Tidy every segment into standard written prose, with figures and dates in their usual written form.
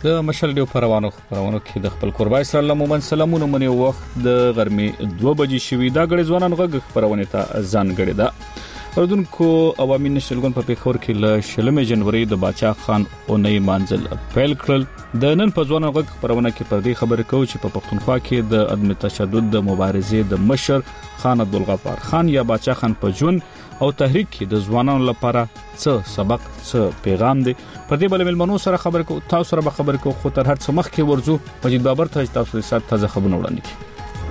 د مشل ډیو پروانو کې د خپل قربای سره الله مومن سلامونه منی وخت د غرمې 2 بجې شوي دا غړي ځوانان غږ خبرونه ته ځان غړي دا اردوونکو عوامي نشلګون په پیښور کې ل 16 جنوري د باچا خان اونۍ منزل پیل کړل د نن په ځوانان غږ خبرونه کې پر دې خبرې کوي چې په پښتونخوا کې د عدم تشدد د مبارزې د مشر خان عبدالغفار خان یا باچا خان په جون او تحریک کې د ځوانانو لپاره څه سبق څه پیغام دی په دې بل ملمنو سره خبر کو تاسو سره به خبر کو خو تر هر څه مخ کې ورزو مجید بابر ته تاسو سره تازه خبرونه وړاندې کړي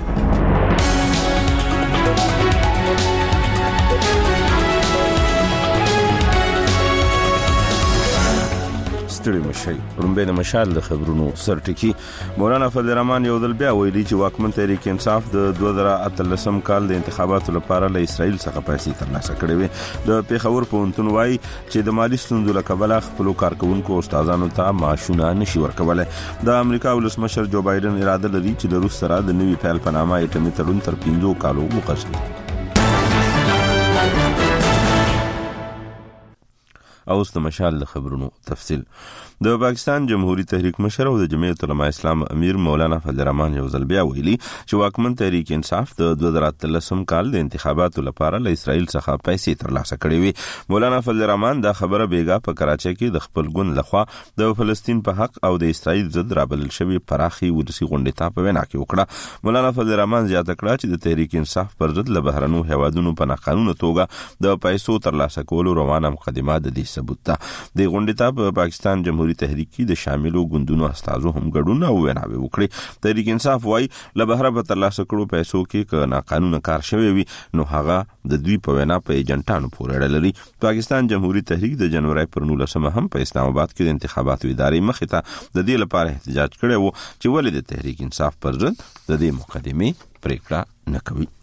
ستړي مشي رومبه د مشال د خبرونو سرټکی مولانا فضل الرحمن یو ځل بیا ویلي چې واکمن تحریک انصاف د 2013 کال د انتخاباتو لپاره له اسرائیل څخه پیسې ترلاسه کړې وي د پیښور پوهنتون وايي چې د مالی ستونزو له کبله خپل کارکونکو استادانو ته معاشونه نشي ورکولای د امریکا ولسمشر جو بایدن اراده لري چې د روس سره د نوي پیل په نامه ایټمي تړون تر 15 کالو وکړي او د مشال د خبرونو تفصیل د پاکستان جمهوریت تحریک مشر او د جمعیت علماء اسلام امیر مولانا فضل الرحمن یو ځل بیا ویلي چې واکمن تحریک انصاف د 2013 کال د انتخاباتو لپاره له اسرائیل څخه پیسې ترلاسه کړې وي مولانا فضل الرحمن دا خبره بیګا په کراچۍ کې د خپل ګوند لخوا د فلسطین په حق او د اسرائیل ضد رابلل شوی پراخي ولسی غونډې ته په وینا کې وکړه مولانا فضل الرحمن زیاته کړه چې د تحریک انصاف پر ضد له بهرنو هوادونو په ناقانونه توګه د پیسو ترلاسه کولو روانه مقدمه د دې ثبوت ده د غونډې ته په پاکستان جمهوریت تحریک کې د شاملو ګوندونو استادو هم ګډون او ویناوي وکړي تحریک انصاف وايي له بهر په ترلاسه کړو پیسو کې ناقانونه کار شوی وي نو هغه د دوی په وینا په ایجنټانو پورې اړه لري پاکستان جمهوریت تحریک د جنوري پر 19 هم په اسلام آباد کې د انتخاباتو ادارې مخې ته د دې لپاره احتجاج کړی وو چې ولې د تحریک انصاف پر ضد د دې مقدمې پریکړه نه کوي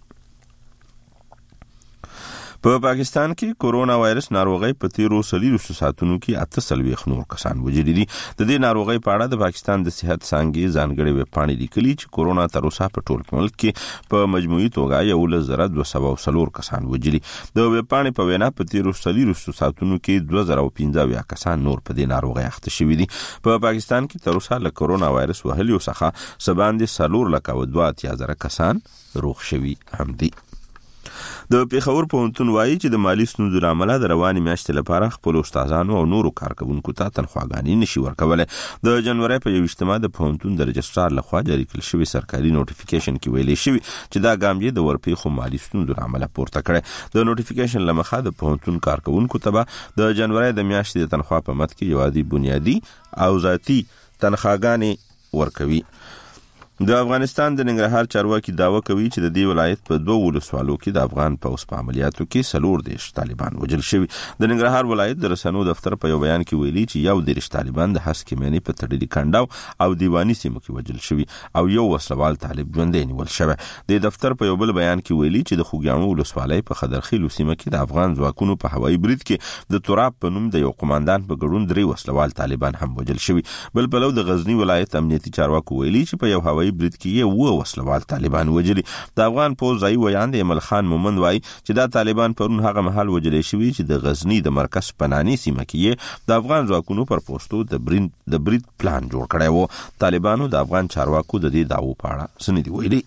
په پاکستان کې کورونا وایرس ناروغي په 13 ساعتونو کې 8 نور کسان وژلي دي د دې ناروغي په اړه د پاکستان د صحت څانګې ځانګړي ویبپاڼې لیکلي چې کورونا تر اوسه په ټول ملک کې په مجموعي توګه 1,240 کسان وژلي د ویبپاڼې په وینا په 13 ساعتونو کې 2015 کسان نور په دې ناروغي اخته شوي دي په پاکستان کې تر اوسه له کورونا وایرس وهلو څخه سباندې 4,02,000 کسان روغ شوي هم دي د پیښور پوهنتون وايي چې د مالی ستونزو لامل د رواني میاشتې لپاره خپل استادانو او نورو کارکونکو ته تنخواګانې نشي ورکولای د جنوري په 21 د پوهنتون د رجسترار لخوا جاری کړل شوی سرکاري نوټیفیکیشن کې ویلي شوی چې دا ګام یې د ورپېښو مالی ستونزو لامل پورته کړی د نوټیفیکیشن لمخه د پوهنتون کارکونکو ته د جنوري د میاشتې د تنخوا په مت کې یوازې بنیادی او ذاتی تنخواګانې ورکوي د افغانستان د ننګرهار چارواکي داوا کوي چې د دې ولایت په 2 ولسوالو کې د افغان پولیس په عملیاتو کې 14 طالبان وژل شوي د ننګرهار ولایت د رسنیو دفتر په یو بیان کې ویلي چې 11 طالبان د هسکې مینې په تړلي کنداو او دیواني سیمو کې وژل شوي او یو وسلوال طالب ژوندی نیول شوی د دفتر په یو بل بیان کې ویلي چې د خوږیاڼو ولسوالۍ په خضرخیلو سیمه کې د افغان ځواکونو په هوایي برید کې د تراب په نوم د یو قوماندان په ګډون 3 وسلوال طالبان هم وژل شوي بل پلو د غزنی ولایت امنیتي چارواکو ویلي چې په یو هوایي برید کې یو وسلوال طالبان وژلي د افغان پوځ ویاند امل خان مومند وايي چې دا طالبان پرون هغه مهال وژل شوي چې د غزنی د مرکز پنانی سیمه کې د افغان ځواکونو پر پوسټو د برید پلان جوړ کړی وو طالبانو د افغان چارواکو د دې داوو په اړه سندې ویلي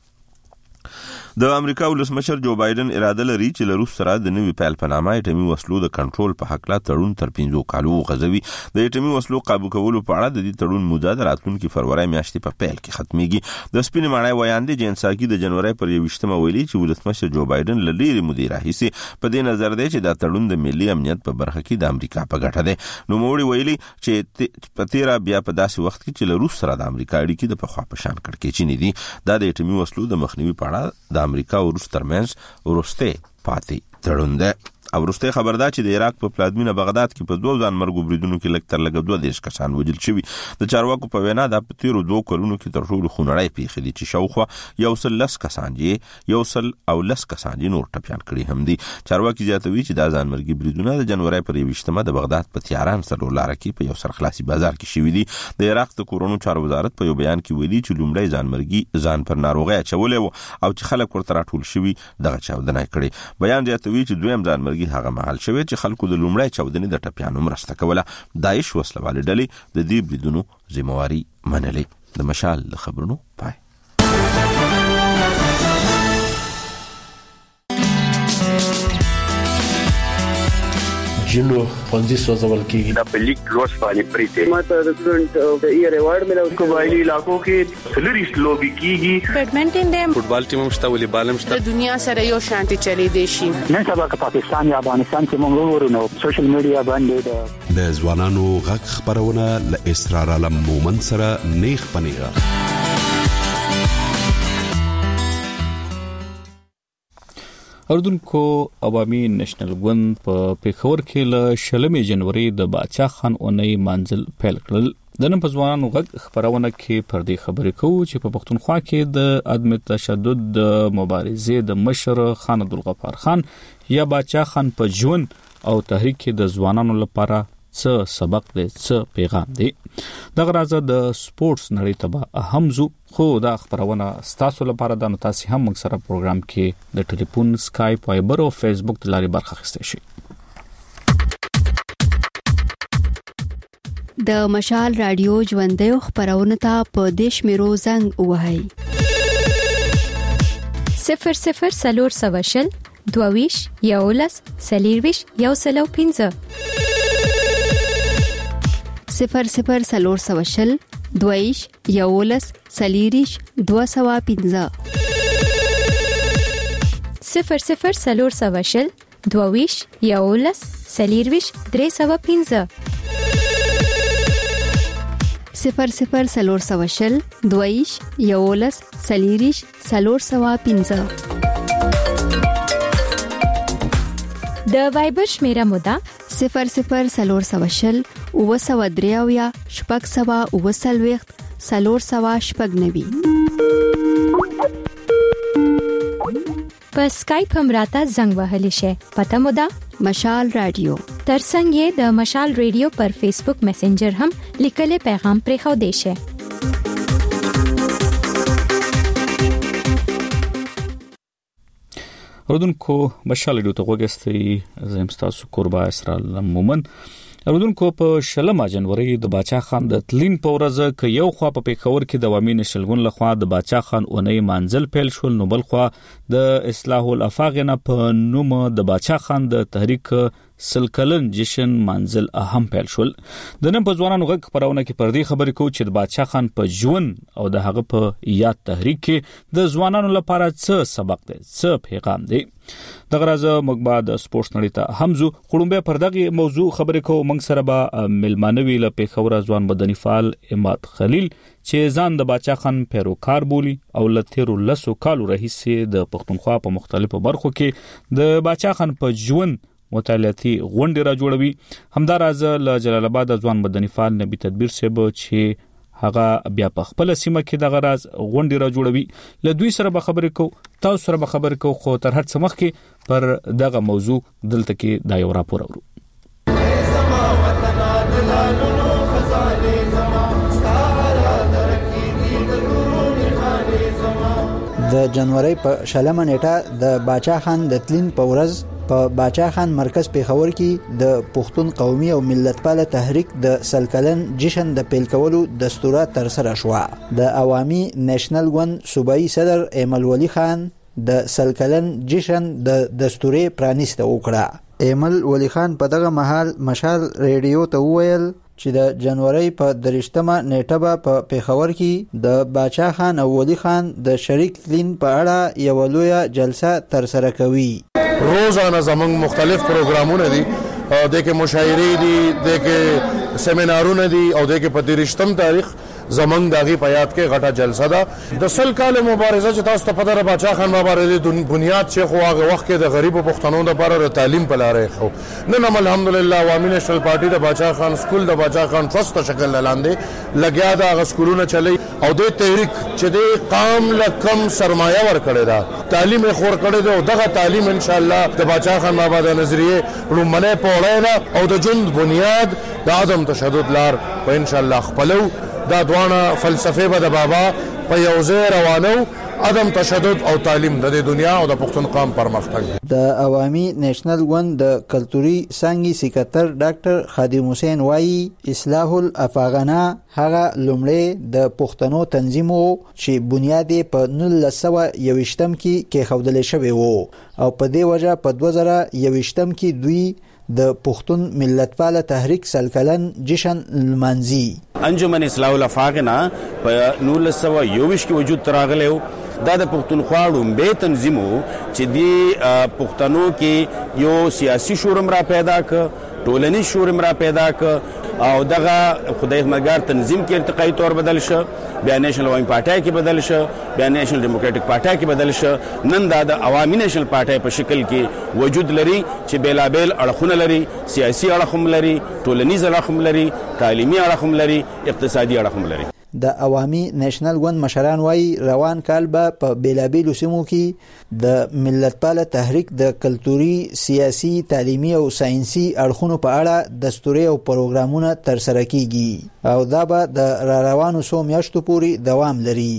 د امریکا ولسمشر جو بایدن اراده لري چې له روس سره د نوي پیل په نامه ایټمي وسلو د کنټرول په حق لا تړون تر 15 کالو غځوي د ایټمي وسلو قابو کولو په اړه د دې تړون موده د راتلونکي فروری میاشتې په پیل کې ختميږي د سپین ماڼۍ ویاندې جنساکي د جنوري پر 21 ویلي چې ولسمشر جو بایدن له ډېرې مودې راهیسې په دې نظر دی چې دا تړون د ملي امنیت په برخه کې د امریکا په ګټه دی نو موړي ویلي چې په تیرا بیا په داسې وخت کې چې له روس سره د امریکا اړیکې د پخوا په شان کړکېچنې دي دا د ایټمي وسلو د مخنیوي په اړه د امریکا او روس ترمنځ ورسته پاتې تړون ده او وروسته خبر ده چې د عراق په پلازمینه بغداد کې په 2 ځان مرګ بریدونو کې لږ تر لږه 2 کسان وژل شوي د چارواکو په وینا د تیرو 2 کلونو کې تر ټولو خونړۍ پیښې دي چې شاوخوا 110 کسان یې 110 کسان یې نور ټپيان کړي هم دي چارواکي زیاتوي چې د ځان مرګ بریدونه د جنوري پر 21 د بغداد په تیاران سره لار کې په یو سرخلاصي بازار کې شوي دي د عراق د کورونو چارو وزارت په یو بیان کې ویلي چې لومړی ځان مرګ ځان پر ناروغي اچولې او چې خلک ورته راټول شوي دغه چاودنه کړي بیان زیاتوي چې دویم ځان مرګ هغه مهال شوی چې خلکو د لومړی چاودنې د ټپیانو مرسته کوله. داعش وسلوالې ډلې د دې بریدونو ذمہواري منلې. د مشال د خبرونو پای. جنو پنځه سوځول کیږي د پلیک روز باندې پریته ماته د سټډنټ د ایئر ایوارډ ملو قبایلی علاقو کې سلریست لوبي کیږي. بیډمنټن دیم فوټبال ټیم مشته ولې بالم شته. د دنیا سره یو شانتي چلی دی شي. نن سبا که پاکستان یا افغانستان کې موږ ورونو سوشل میډیا باندې د ځوانانو غږ خبرونه ل اسرار عالم مومن سره نیخ پنیغه. اردوونکو عوامي نېشنل ګوند په پیښور کې له 16 جنوري د باچا خان اونۍ منزل پیل کړل. د نن په ځوانانو غږ خبرونه کې پر دې خبرې کوو چې په پښتونخوا کې د عدم تشدد د مبارزې د مشر خان عبدالغفار خان یا باچا خان په ژوند او تحریک کې د ځوانانو لپاره څه سبق دی، څه پیغام دی. دغه راځه د سپورتس نړۍ ته به اهم زو، خو دا خبرونه ستاسو لپاره د نو تاسو هم موږ سره پروګرام کې د ټلیفون، سکایپ، وایبر او فیسبوک د لارې برخه اخیستئ شئ. د مشال رادیو ژوندۍ خبرونه ته په دیش میرو زنګ وهاي 00 سلور سواشل دوویش یولس سلیرویش یوسلو 15 00 سلور سواشل دویش یولس سلیریش 215 00 سلور سواشل دوویش یولس سلیرویش 315 00 سلور سواشل دویش یولس سلیریش 315 د وایبر شمیره مودا 00 سلور سواشل او سو دریاویا شپږ سوا او سلويخت سلور سوا شپږ نوي. په سکایپ هم راته زنګ وهلی شي. پته مو ده مشال رادیو. ترڅنګ یې د مشال رادیو پر فیسبوک میسنجر هم لیکل پیغام پرې خو دی شي. اردوونکو مشال رادیو ته وګورئ. زم تاسو قربا اسرار مومن. اردوونکو په 16 جنوري د باچا خان د تلین په ورځ کې یو خوا په پیښور کې د عوامي نېشنل ګوند لخوا د باچا خان اونۍ منزل پیل شول، نو بل خوا د اصلاح الافاق نه په نوم د باچا خان د تحریک سلکلن جشن منزل اهم پیل شول. د نن په ځوانانو غږ خبرونه کې پر دې خبرې کوو چې د باچا خان په ژوند او د هغه په یاد تحریک کې د ځوانانو لپاره څه سبق دی، څه پیغام دی. دغه راځه موږ بعد سپورتس نړۍ ته همزو خړومبه پر دغه موضوع خبرې کوو. موږ سره به ملمانوي له پیښور ځوان بدني فعال اماد خلیل چې ځان د باچا خان پیروکار بولی او لتیرو لسو کالو راهیسې د پښتونخوا په مختلفو برخو کې د باچا خان په ژوند مطالعاتي غونډې را جوړوي. همدارازه له جلال آباد ځوان بدني فعال نبی تدبیر صاحب چې هغه بیا په خپل سیمه کې دغه راز غونډې را جوړوي. له دوی سره به خبرې کوو، تاسو سره به خبرې کوو، خو تر هر څه مخکې پر دغه موضوع دلته کې دا یو راپور اورو. د جنوري په 16 نیټه د باچا خان د تلین په ورځ په باچا خان مرکز پیښور کې د پښتون قومي او ملتپاله تحریک د سلکلن جشن د پیل کولو دستور تر سره شو. د عوامي نېشنل ګوند صوبایي صدر ایمل ولی خان د سلکلن جشن د دستوري پرانیسته وکړه. ایمل ولی خان په دغه مهال مشال رادیو ته وویل چې د جنوري په 23مه نیټه په پیښور کې د باچا خان او ولی خان د شریک تلین په اړه یو لوی جلسه تر سره کوي. روزانه زمنګ مختلف پروګرامونه دي، د کې مشاعرې دي، د کې سیمینارونه دي او د کې په 23م تاریخ زمنګ داغي په یاد کې غټه جلسه ده. د سل کال مبارزه چې تاسو ته پته ده باچا خان مبارزه د بنیاد چې خو هغه وخت کې د غریبو پښتنو لپاره د تعلیم په لارې خو نن هم الحمدلله عوامي نېشنل پارټي د باچا خان سکول د باچا خان ټرست شکل لاندې لګیا دا غ سکولونه چلی او د تحریک چې د قام لکم سرمایه ور کړی دا تعلیم خور کړی دا او دغه تعلیم ان شاء الله د باچا خان مابعد نظریه رومنه پوړای او د جند بنیاد د عدم تشدد لار په ان شاء الله خپلو دا دوانه فلسفه به د بابا په یوځای روانو عدم تشدد او تعلیم د دنیا او د پښتون قوم پرمختګ. د عوامي نېشنل ګوند د کلتوري څانګې سکرټر ډاکټر خادم حسین وایي اصلاح الافاغنا هغه لومړی د پښتنو تنظیم وو چې بنیاد په 1921 کې خودل شوی وو او په دې وجه په 2021 کې دوی د پښتون ملتپال تحریک سلکلن جشن المنزي انجمن اصلاح الافاغنا په 1921 کې وجود تراغله دا د پښتونخوا لومبه تنظیمو چې دی پښتنو کې یو سیاسي شورم را پیدا ک ټولنیز شورم را پیدا ک او دغه خدای مګر تنظیم کې ارتقای تور بدل شو بیا نېشنل عوامي پارټي کې بدل شو بیا نېشنل ډیموکراټک پارټي کې بدل شو نن دا د عوامي نېشنل پارټي په شکل کې وجود لري چې بیلابل اړخونه لري سیاسي اړخونه لري ټولنیز اړخونه لري تعلیمي اړخونه لري اقتصادي اړخونه لري. د عوامي نېشنل ګوند مشران وایي روان کال به په بیلابیلو سیمو کې د ملتپال تحریک د کلتوري سیاسي تعلیمي او ساينسي اړخونو په اړه دستوري او پروګرامونه ترسره کیږي او دا به د روانو سو میاشتو پورې دوام لري.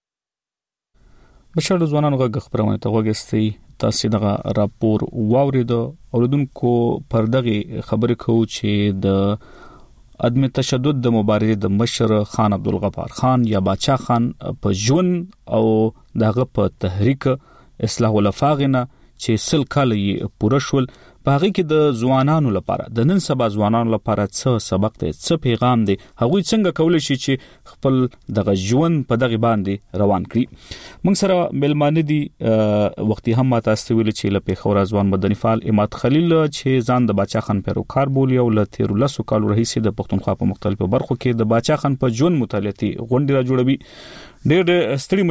بشر ځوانانو غږ خبرونه ته وګستئ تاسو دغه راپور واورید اوردونکو پر دغه خبرې کوو چې د عدم تشدد د مبارزې د مشر خان عبدالغفار خان یا باچا خان په ژوند او دغه په تحریک اصلاح الافاغنا چې سل کال یې پوره شول په هغه کې د ځوانانو لپاره د نن سبا ځوانانو لپاره څه سبق دی څه پیغام دی هغه څنګه کولای شي چې خپل دغه ژوند په دغه باندې روان کړي. موږ سره ملمانه دي وختي هم تاسو ویل چې له پیښور ځوان مدني فعال اماد خلیل چې ځان د باچا خان پیروکار بولی او له 13 کال رئیس د پښتونخوا په مختلفو برخو کې د باچا خان په ژوند مطالعاتي غونډې را جوړوي. ډېر ستړي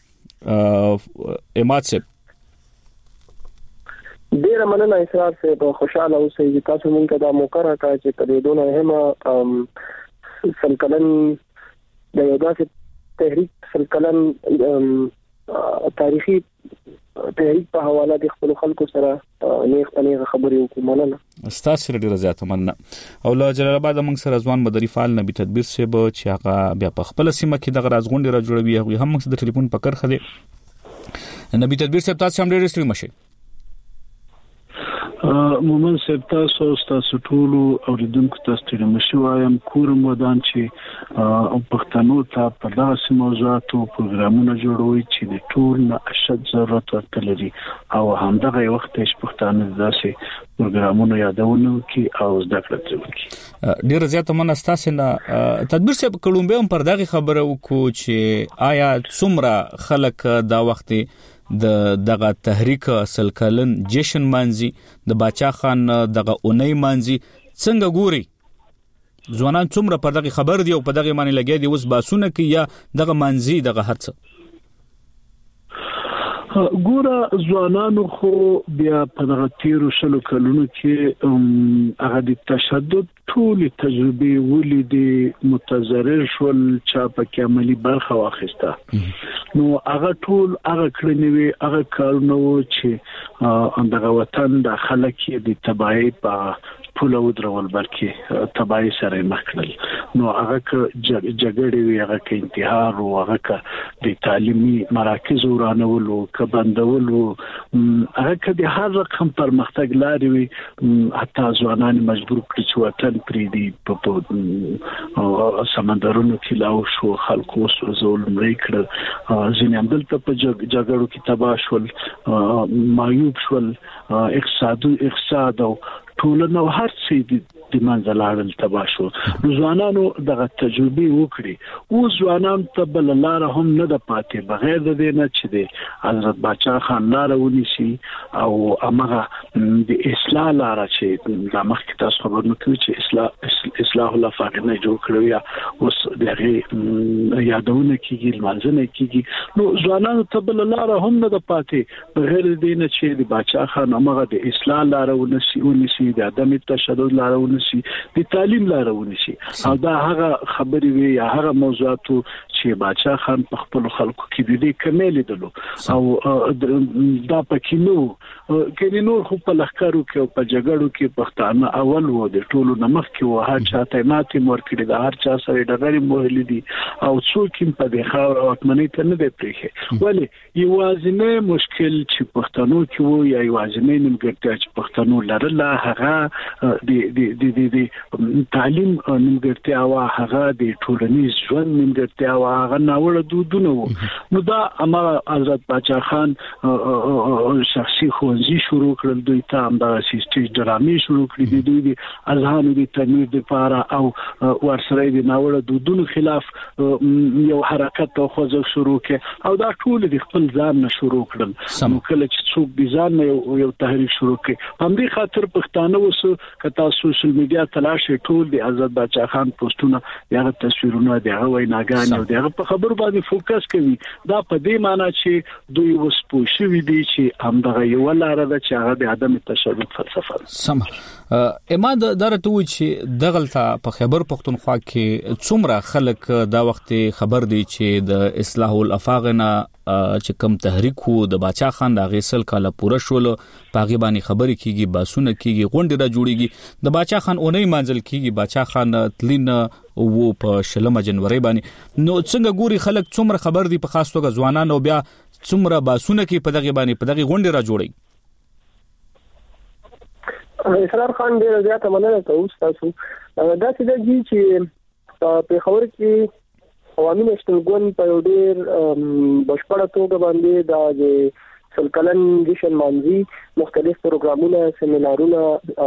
مشي اماد صاحب ډیره مننه اسرار صاحب خوشاله اوسئ چې تاسو مونږ ته دا موقع راکړه چې په دې دونه مهمه سلکلن د یو داسې تحریک سلکلن تاریخي تحریک په حواله د خپل خلکو سره نیغ پنیغه خبرې وکړو. مننه ستاسو ډیره زیاته مننه. او له جلال آباد موږ سره ځوان مدني فعال نبی تدبیر صاحب چې هغه بیا په خپل سیمه کې د غراز غونډې را جوړوي هغه هم موږ د ټلیفون په کرخه دي. نبی تدبیر صاحب تاسو هم ډیره ستړي مشئ. مومن صاحب تاسو ټول اوریدونکو ته ستړي مشئ وایم کورم ودان چې پښتنو ته په داسې موضوعاتو پروګرامونه جوړوي چې د ټول نه اشد ضرورت ورته لري او همدغه وخت چې پښتانه داسې پروګرامونه یادونه کوي او زده کړه کوي. ډیر زیات مننه تاسو نه تدبیر صاحب کولمبیا هم پر دغه خبره وکړو چې آیا څومره خلک دا وخت دغه تحریک سلکلن جشن مانزي د باچا خان دغه اونۍ مانزي څنګه ګوري ځوانان څومره پر دغه خبر دی او په دغه معنی لګي دی اوس باسونه کې یا دغه مانزي دغه هڅه ګوره ځوانانو خو بیا په دغه 13 کلونو کې هغه د تشدد ټول تجربه ولیدي متضرر شول چا په عملی برخه واخیسته نو هغه ټول هغه کړنوي هغه کارونه چې دغه وطن د خلک د تباہي په ټول ودرول بلکې تباہي سره مخکل نو هغه جګړې وی هغه کې انتحار او هغه د تعلیمي مراکز ورانول او کبندول هغه کې د هر رقم پرمختګ لاري وي حتی ځوانان مجبور کړي چې وطن پریدي په سمندرونو کې لاو شو خلکو سوزول مړ کړ ځینې هم دلته په جګړو کې تباہ شول مایوب شول اقتصاد او ټولنه هر څه د منځلارل تباہ شو. ځوانانو دغه تجربه وکړي او ځوانان ته بل لار هم نه د پاتې بغیر د دې نه چې د حضرت باچا خان لار ونیسي او امغه د اصلاح لار چې د مخکې تاسو خبرونه کوي چې اصلاح الافاغنا جوړ کړو یا اوس دغه یادونه کیږي منځنه کیږي نو ځوانانو ته بل لار هم نه د پاتې بغیر د دې نه چې د باچا خان امغه د اصلاح لار ونیسي د عدم تشدد لارونه شي د تعلیم لارونه شي او دا هغه خبرې وي هغه موضوعات چې باچا خان په خپل خلکو کې د دې کمال دلو او دا پکې نو کې نور خو په لخرو کې او په جګړو کې پښتانه اول وو د ټولو نمخ کې وو هر چاته ماتي مور کړی د هر چا سره ډغري مهلي دي او څوک په دې خاور او اتمنې ته نه دی پریخي ولی یوازینه مشکل چې پښتنو کې وو یا یوازینه نیمګړتیا چې پښتنو لرله هغه د تعلیم نیمګړتیا او هغه د ټولنیز ژوند نیمګړتیا او هغه ناوړه دودونه وو نو دا امر حضرت باچا خان شخصي خوځي شروع کړل دوی ته هم دا سیستم ډرامې شروع کړې دي دوی اذهان دي تنویر لپاره او ورسره د ناوړه دودونو خلاف یو حرکت او خوځښت شروع کړ او دا ټول د خپل ځان نه شروع کړل نو کله چې څوک د ځان نه یو تحریک شروع کړي هم دې خاطر پښتانه وسو کته سوشل میډیا تلاش ټول د حضرت باچا خان پوسټونه دغه تصویرونه دغه ویناګان او دغه په خبر باندې فوکس کوي دا په دې معنی چې دوی وس پوښوي دي چې هم دغه یو لاره ده چې هغه د عدم تشدد فلسفه سم اما درته و چې دغلطه په خیبر پختونخوا کې څومره خلک دا وخت خبر دي چې د اصلاح الافاغنا چې کوم تحریک وو د باچا خان د غیسل کاله پوره شول پاغي باندې خبرې کیږي باسونه کیږي غونډه را جوړیږي د باچا خان اونۍ منځل کیږي باچا خان تلین وو په 16 جنوري باندې نو څنګه ګوري خلک څومره خبر دي په خاص توګه ځوانان او بیا څومره باسونه کې په دغه باندې په دغه غونډه را جوړي اسرار خان ډیر زیاته مننه کوم تاسو دا چې په خبر کې عوامي نېشنل ګوند په ډیر بشپړه توګه باندې د سلکلن جشن مانځي مختلف پروګرامونه سیمینارونه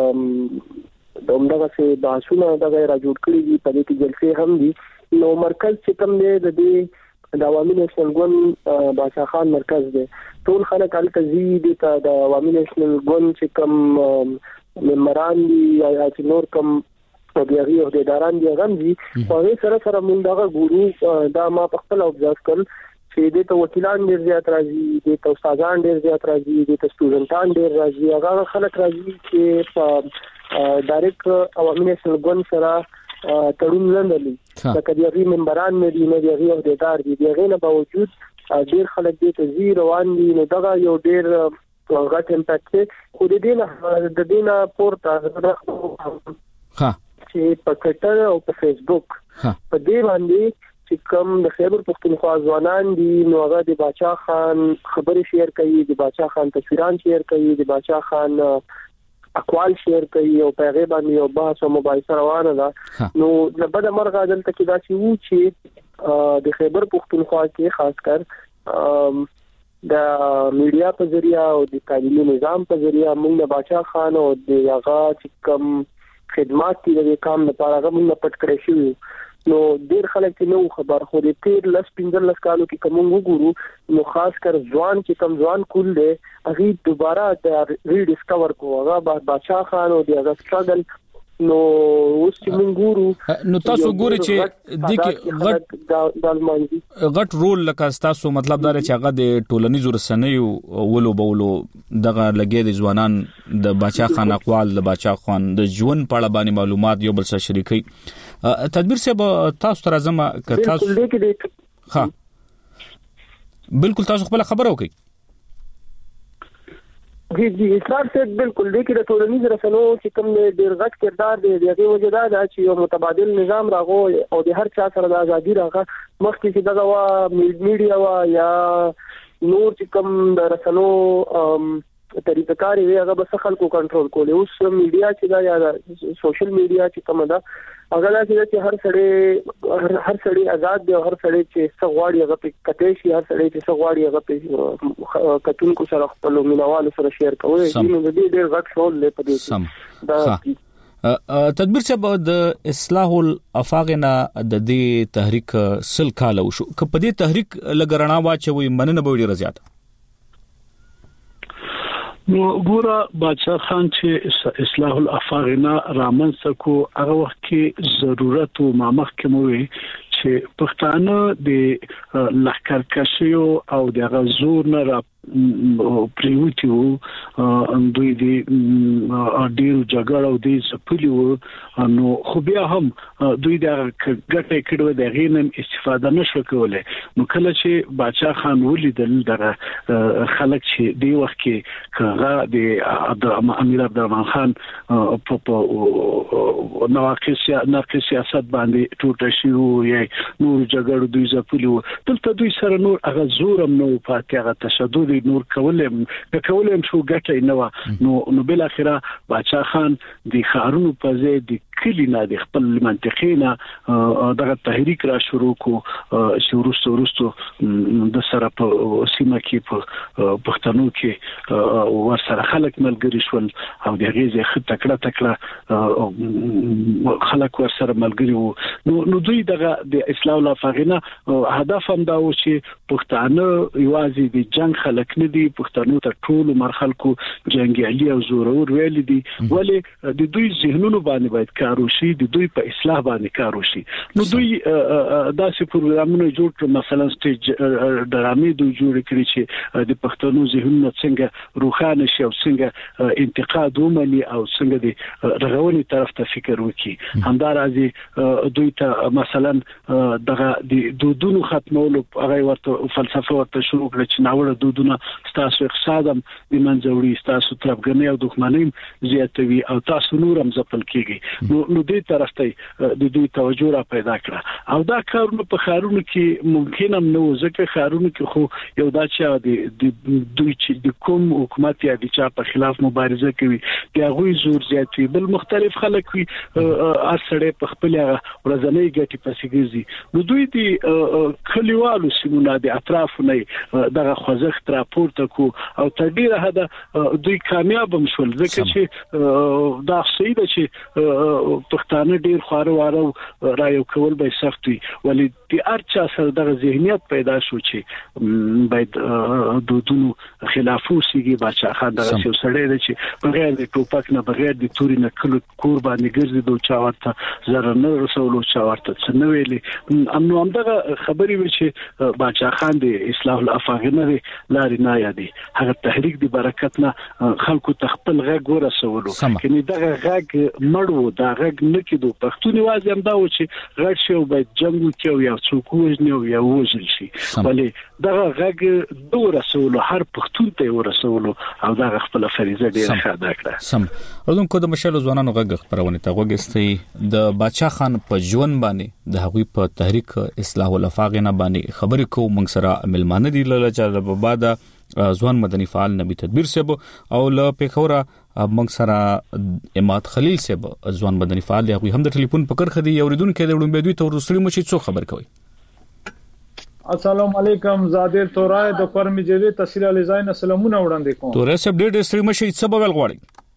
دغه څه بحثونه دغه را جوړ کړي دي په دې کې جلسې هم دي نو مرکز چې کوم دی د دې د عوامي نېشنل ګوند باچا خان مرکز دی ټول خلک الکزي دي ته د عوامي نېشنل ګوند چې کوم ممبران دي یا چې نور کوم او بیا غي او د اداران دي غمزي او سره سره مونږ دغه ګورو دا ما په خپل اوبزرو کړ چې د وکیلان ډیر زیات راځي د استادان ډیر زیات راځي د سټوډنټان ډیر راځي هغه خلک راځي چې په ډایرکټ عوامي نېشنل ګوند سره تړون نه لري دا کډيري ممبران نه دي نه دی او د ادار دي دغه نه باوجود ډیر خلک دې ته زی روان دي نو دغه یو ډیر غټ امپاکټ خو د دې نه پورته ها چې په ټوئیټر او په فیسبوک په دې باندې چې کوم د خیبر پختونخوا ځوانان دي نو هغه د باچا خان خبرې شیر کوي د باچا خان تصویران شیر کوي د باچا خان اقوال شیر کوي او پیغام باندې یو بحث او مباحثه روانه ده نو لبد مرغه دلته کې دا چې د خیبر پختونخوا کې خاص کر د میډیا په ذریعہ او د تعلیمي نظام په ذریعہ موږ د باچا خان او د هغه چې کوم خدمات دي د کام لپاره هغه موږ پټ کړی شو نو ډیر خلک نو خبر خو دې تیر لس 15 کالو کې کوم وګورو نو خاص کر ځوان چې کم ځوان کول دي هغه دوباره د ری ډیسکور کو هغه باچا خان او د هغه سټرګل نو اوس چې موږ ګورو نو تاسو ګوري چې د غټ رول لکه تاسو مطلب دا چې هغه د ټولنیزو رسنیو ولو بولو دغه لګي د ځوانان د باچا خان اقوال د باچا خان د ژوند په اړه باندې معلومات یو بل سره شریکي تدبیر صاحب تاسو تر ازمه ک تاسو ها بالکل تاسو خپل خبرو کوي جی اسرار سے بالکل دې کې د ټولنیز رسنیو چې کوم ډیر غټ کردار دی دغه وجدا دا چې یو متبادل نظام راغو او د هر چا سره د ازادي راغه مخکې چې دغه وا میډیا وا یا نور چې کوم د رسنیو طریقه کاری وی هغه بس خلکو کنټرول کولې اوس میډیا چې دا یا سوشل میډیا چې کوم دا هغه دا چې هر سړی آزاد دی او هر سړی چې څغواړي هغه په کته شي هر سړی چې څغواړي هغه په کتونکو سره خپل مینوالو سره شیر کوي نو د دې ډېر غټ رول لري په دې دا تدبیر صاحب د اصلاح الافاغنا د دې تحریک سل کال شو په دې تحریک لګرنا واچوي مننه به ډیر زیات نو ګوره باچا خان چې اصلاح الافاغنا رامن سکو هغه وخت کې ضرورت او مامخ کوي چې پښتانه د لخر کشیو او د غزور نه را پریوتی وو دوی د ډیرو جګړو د سپلیو نو خو بیا هم دوی د ګټه کړو د غینم استفاده نشو کولای نو کله چې باچا خان ولیدل دغه خلک چې دی وخت کې هغه د امیر عبدالرحمن خان په ناقص سیاست باندې ټوټه شو یا نور جګړو دوی سپلیو دلته دوی سره نور هغه زورم نو فاتحه تشدد نور کولم شو ګټه نه نو بل اخره باچا خان د خارونو په ځای د کلینا د خپل منطقې نه دغه تحریک را شروع کو چې ورستو د سره په سیمه کې په پښتنو کې ورسره خلک ملګری شول او د غیزه خط تکړه خلک ورسره ملګری وو نو دوی دغه د اصلاح لافغینه هدف هم دا و چې پښتانه یوازې د جنگ خلک نه دي پښتنو ته ټول مرخلکو جنگیالي او زورور ویل دي ولی د دوی ذهنونو باندې باید کار وشي د دوی په اصلاح باندې کار وشي نو دوی داسې پروګرامونه جوړ کړ مثلا سټیج ډرامې دوی جوړ کړی چې د پښتنو ذهنونه څنګه روښانه شي او څنګه انتقاد ومني او څنګه د رغونې طرف ته فکر وکړي همدارازي دوی ته مثلا دغه د دودونو ختمولو هغه ورته فلسفه ورته شروع کړ چې ناوړه دودونه تاسو اقتصاد هم د منځوري تاسو طرفګنۍ او دښمنۍ زیاتوي او تاسو نور هم ځپل کیږي نو دې طرف ته د دوی توجه را پیدا کړه او دا کارونه په خارونو کې ممکن هم نو ځکه خارونو کې خو یو دا چې د دوی چې د کوم حکومت یا د چا په خلاف مبارزه کوي دا غوي زور زیاتوي بل مختلف خلک وي ارسړې په خپل ورځنۍ ګټې پسې ګرځي نو دوی د کلیوالو سیمونو د اطرافونه دغه خوځښت راپورته کو او تر ډیره حد دوی کامیاب هم شول ځکه چې دا صحیح ده چې پښتانه ډیر خواره واره رايو کول به سخت وي ولې د ارچا سره دغه ذهنیت پیدا شو چې باید دودونو خلاف وسیږي باچا خان دغه څه سړی دی چې بغیر د ټوپک نه بغیر د توري نه کله کور باندې ګرځي دوه چا ورته زره نه رسولو چا ورته څه نه ویلي نو همدغه خبرې و چې باچا خان د اصلاح الافاغنه لاري نه یادي هغه تحریک د برکت نه خلکو تخپل غږ ورسولو کله دغه غږ مړو دا غږ نه کېدو پښتون واځي هم دا و چې غږ شو باید جنگ وکړي یا څوک وژني او یا وژل شي ولی دغه غږ دوه رسولو هر پښتون ته ورسولو او دا خپل فریضه ډیره ښه ادا کړه سم ودون کو د مشال ځوانانو غږ خبرونه ته وګستي د باچا خان په ژوند باندې د هغوی په تحریک اصلاح الافاغنه باندې خبرې کو موږ سره ملمانه دي لاله چې د بعد ځوان مدني فعال نبی تدبیر صاحب او له پیښوره موږ سره اماد خلیل صاحب ځوان مدني فعال دی هم د ټلیفون په کرخه دی اوریدونکو د وړاندې دوی ته ورسړي مو چې څو خبر کوي السلام علیکم زادر تورای د فرمی جدي تحصیل علی زاین سلامونه وړاندې کوم تورای صاحب ډېر ستړي مشي څه بول غواړي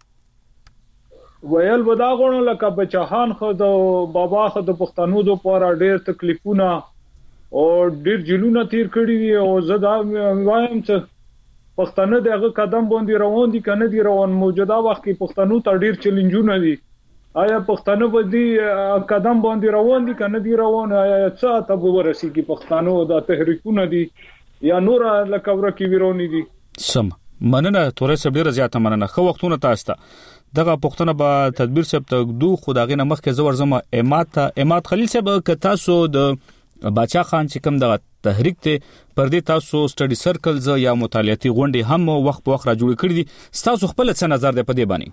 ویل ودا غونو لکه بچهان خو د بابا خو د پښتنو د پاره ډېر تکلیفونه او ډېر جلونه تیر کړی دي او زدا وایم چې پښتنه دغه قدم باندې روان دي کنه دي روان موجوده وخت کې پښتنو ته ډېر چیلنجونه دي آیا پښتنو باندې قدم باندې روان دي کنه دي روان آیا څه ته ورسیږي پښتنو د تحریکونه دي یا نور لکه ورکی ویرونی دي سم مننه تورې سب ډیر زیاته مننه خو وختونه تاسو ته دغه پښتنه به تدبیر سب ته دو خداغې نه مخکې زور زما اماد خلیل صاحب ک تاسو د باچا خان چې کوم دغه تحریک ته پر دې تاسو سټډي سرکلز یا مطالعاتي غونډې هم وخت په وخت را جوړ کړې دي تاسو خپل څه نظر دی په دې باندې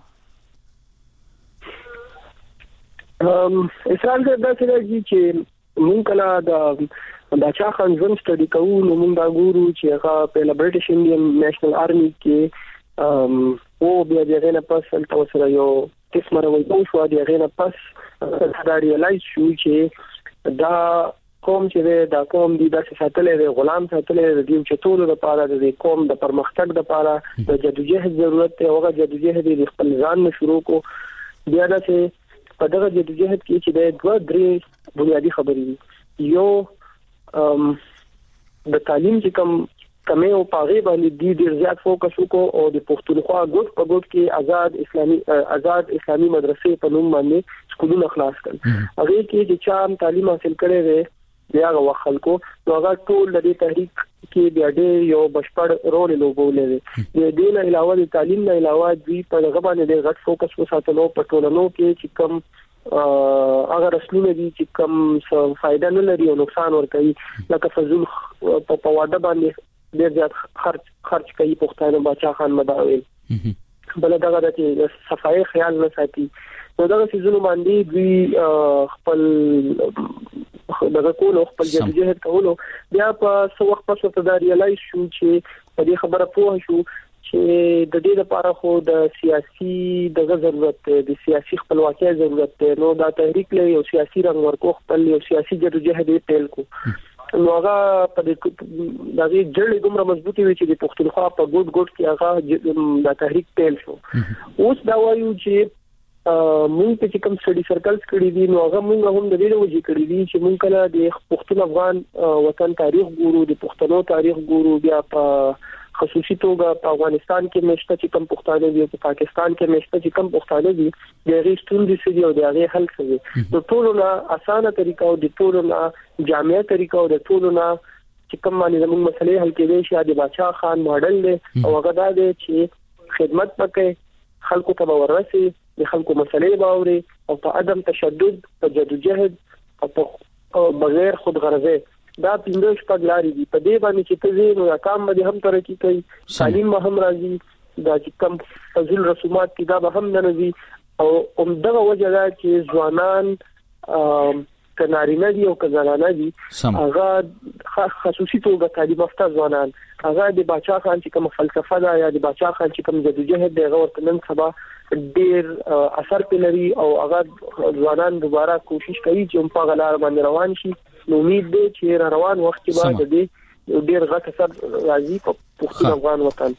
اسرائیل دا چې مونږ کله د باچا خان ژوند سټډي کوو نو مونږ دا ګورو چې هغه په برټش انډین نېشنل آرمي کې او بیا دغه نه پس تل سره یو قسمه راوځو شو دغه نه پس دا ریلایز شو چې دا قوم چې دا قوم دي د ساتلې د غلام ساتلې د دیو چتولو لپاره د قوم د پرمختګ لپاره د جدوجہد ضرورت دی او جدوجہد د خپل ځان شروع کو بیا دا چې په دغه جدوجہد کې چې د دوه درې بنیادی خبرې یو د تعلیم چې کمه او پاغي باندې ډیر زیات فوکس وکړو او د پښتونخوا ګوت په ګوت کې آزاد اسلامي مدرسې په نوم باندې سکولونه خلاص کړل هغه کې چې چا تعلیم حاصل کړي وي بیا خلکو نو هغه ټول د تحریک کې بیا ډېر یو بشپړ رول لوبولې د دې نه علاوه د تعلیم نه علاوه دوی په هغه باندې د غټ فوکس وساتلو په ټولنو کې چې کوم هغه رسمونه دي چې کوم څه فائدہ نه لري او نقصان ورکوي لکه فزول په واده باندې ډېر زیات خرچ کوي پښتانه بچا خان مداوي بل دغه د صفای خیال نه ساتي نو دغه سيزونو باندې دوی خپل دغه کول خپل جديجهد کولو بیا په څو وخت پس ته دا ریلایز شو چې په دې خبره پوه شو چې د دې لپاره خو د سیاسي دغه ضرورت د سیاسي خپلواکۍ ضرورت دی نو دا تحریک له یو سیاسي رنګ ورکو خپل یو سیاسي جديجهد پیل کو نو هغه په دغه جړې دومره مضبوطی وي چې د پښتونخوا په ګډ کې هغه د تحریک پیل شو اوس دا وایو چې مونږ په کوم سټډي سرکلز کړی دي نو هغه مونږ هم د دې وجې کړی دي چې مونږ کله د پښتون افغان وطن تاریخ ګورو د پښتنو تاریخ ګورو بیا په خصوصي توګه په افغانستان کې مشته چې کوم پښتانه دي په پاکستان کې مشته چې کوم پښتانه دي د هغې ستونزې څه دي او د هغې حل څه دي نو ټولو نه اسانه طریقه او د ټولو نه جامع طریقه او د ټولو نه چې کوم باندې زموږ مسلې حل کېدای شي د باچا خان ماډل دی او هغه دا دی چې خدمت وکړي خلکو ته ورسي د خلکو مسلې باوري او په عدم تشدد په جدوجهد او بغیر خودغرضه دا پینځه شپږ لارې دي په دې باندې چې ته نو کام باندې هم ترقی کوي تعلیم هم راځي دا چې کوم فضل رسومات کې دا به هم نه راځي او همدغه وجه دا چې ځوانان کنارینه دي او کزنانه دي هغه خصوصي توګه تعلیم یافته ځوانان هغه د باچا خان چې کوم فلسفه دا یا د باچا خان چې کوم جدوجهد دی هغه ورته نن سبا ډېر اثر پلري او هغه ځوانان دوباره کوشش کوي چې په غلار باندې روان شي نو امید دی چې روان وخت کې بعد دې ډېر غټ اثر راځي په پښتون افغان وطن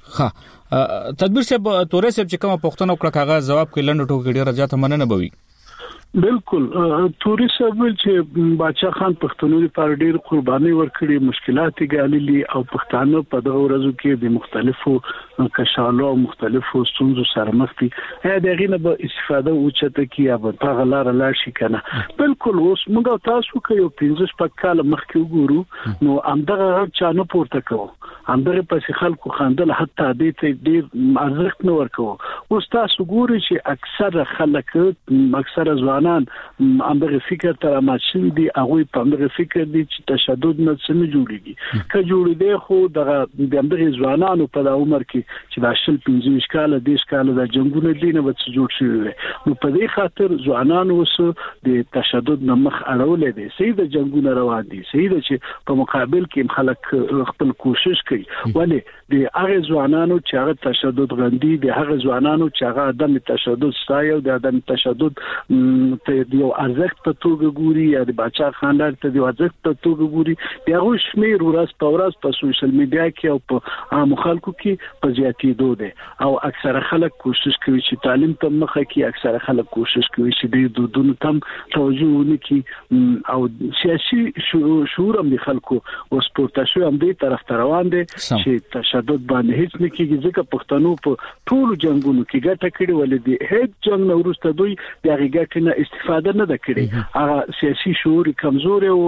تدبیر صاحب تورې صاحب چې کوم پښتون او کړه جواب کې لنډ ټوکې ډېر زیات مننه بوي بالکل توري صاحب چې باچا خان پښتنو لپاره ډېر قرباني ورکړي مشکلات ګاللي او پښتانه په دغه ورځو کې د مختلفو کشالو او مختلفو ستونزو سره مخ دي دا غینه به استفاده وچته کی یا په غلار لا شي کنه بالکل اوس موږ تاسو کې یو 15 کال مخکې وګورو نو همدغه چانه پورته کوو همدغه پس خلکو خندل حتی دې ته ډېر ارزښت نه ورکوو اوس تاسو ګورئ چې اکثر خلک اکثر ځوانان همدغه فکر تر ماشین دي هغه په همدغه فکر دي چې تشدد نه څنګه جوړيږي که جوړ دي خو د همدغه ځوانانو په عمر کې چې د شل 15 کال د کال د جنگونو دي نه وڅ جوړ شوی نو په دې خاطر ځوانانو وسو د تشدد نه مخ اړول دي سید جنگونه روان دي سید چې په مقابل کې خلک خپل کوشش کوي ولی د هغه ځوانانو چې هغه تشدد غندي د هغه ځوانانو چې هغه عدم تشدد ستایو د عدم تشدد ته یو ارزښت په توګه ګوري یا د باچا خاندان ته د ارزښت په توګه ګوري بیا غو شمیر ورځ په ورځ په سوشل میډیا کې او په عام خلکو کې په زیاتېدو دي او اکثره خلک کوشش کوي چې تعلیم ته مخه کې اکثره خلک کوشش کوي چې د دودونو تم توجه ونکړي او سیاسي شعور هم د خلکو او سپورتاشو هم دې طرف ته روان دي چې تشدد باندې هیڅ نه کېږي ځکه پښتنو په ټول جنگونو کې ګټه کړې ولې دي هیڅ جنگ نه ورسته دوی د ګټنه استفاده نه کړې هغه سیاسي شعور کمزوري او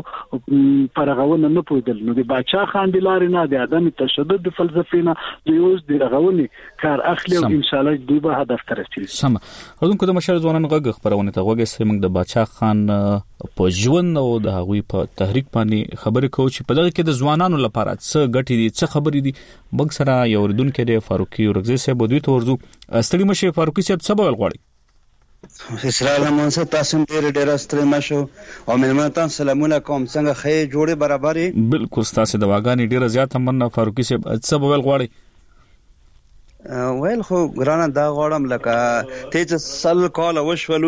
پرغونه نه پوهدل نو د باچا خان د لارې نه د عدم تشدد د فلسفې نه د یوز د رغونې کار اخلي او ان شاء الله دوی به هدف ته رسیږي سم هغه د مشر ځوانان غږ خبرونه ته وګورئ چې موږ د باچا خان په ژوند او د هغوی په تحریک باندې خبرې کوو چې په دغه کې د ځوانانو لپاره څه ګټې دي څه خبرې دي بګ سره یو ردونکو د فاروقي ورغزي صاحب دوی ته ورزو استړي مشه فاروقي صاحب څه بول غواړي اسلام منصور تاسو ډېر ستړي مشو او ملمنتان سلامونه کوم څنګه خې جوړې برابرې بالکل تاسو د واغانې ډېر زیات مننه فاروقي صاحب څه بول غواړي ویل خو ګرانه دا غواړم لکه ته سل کال وشولو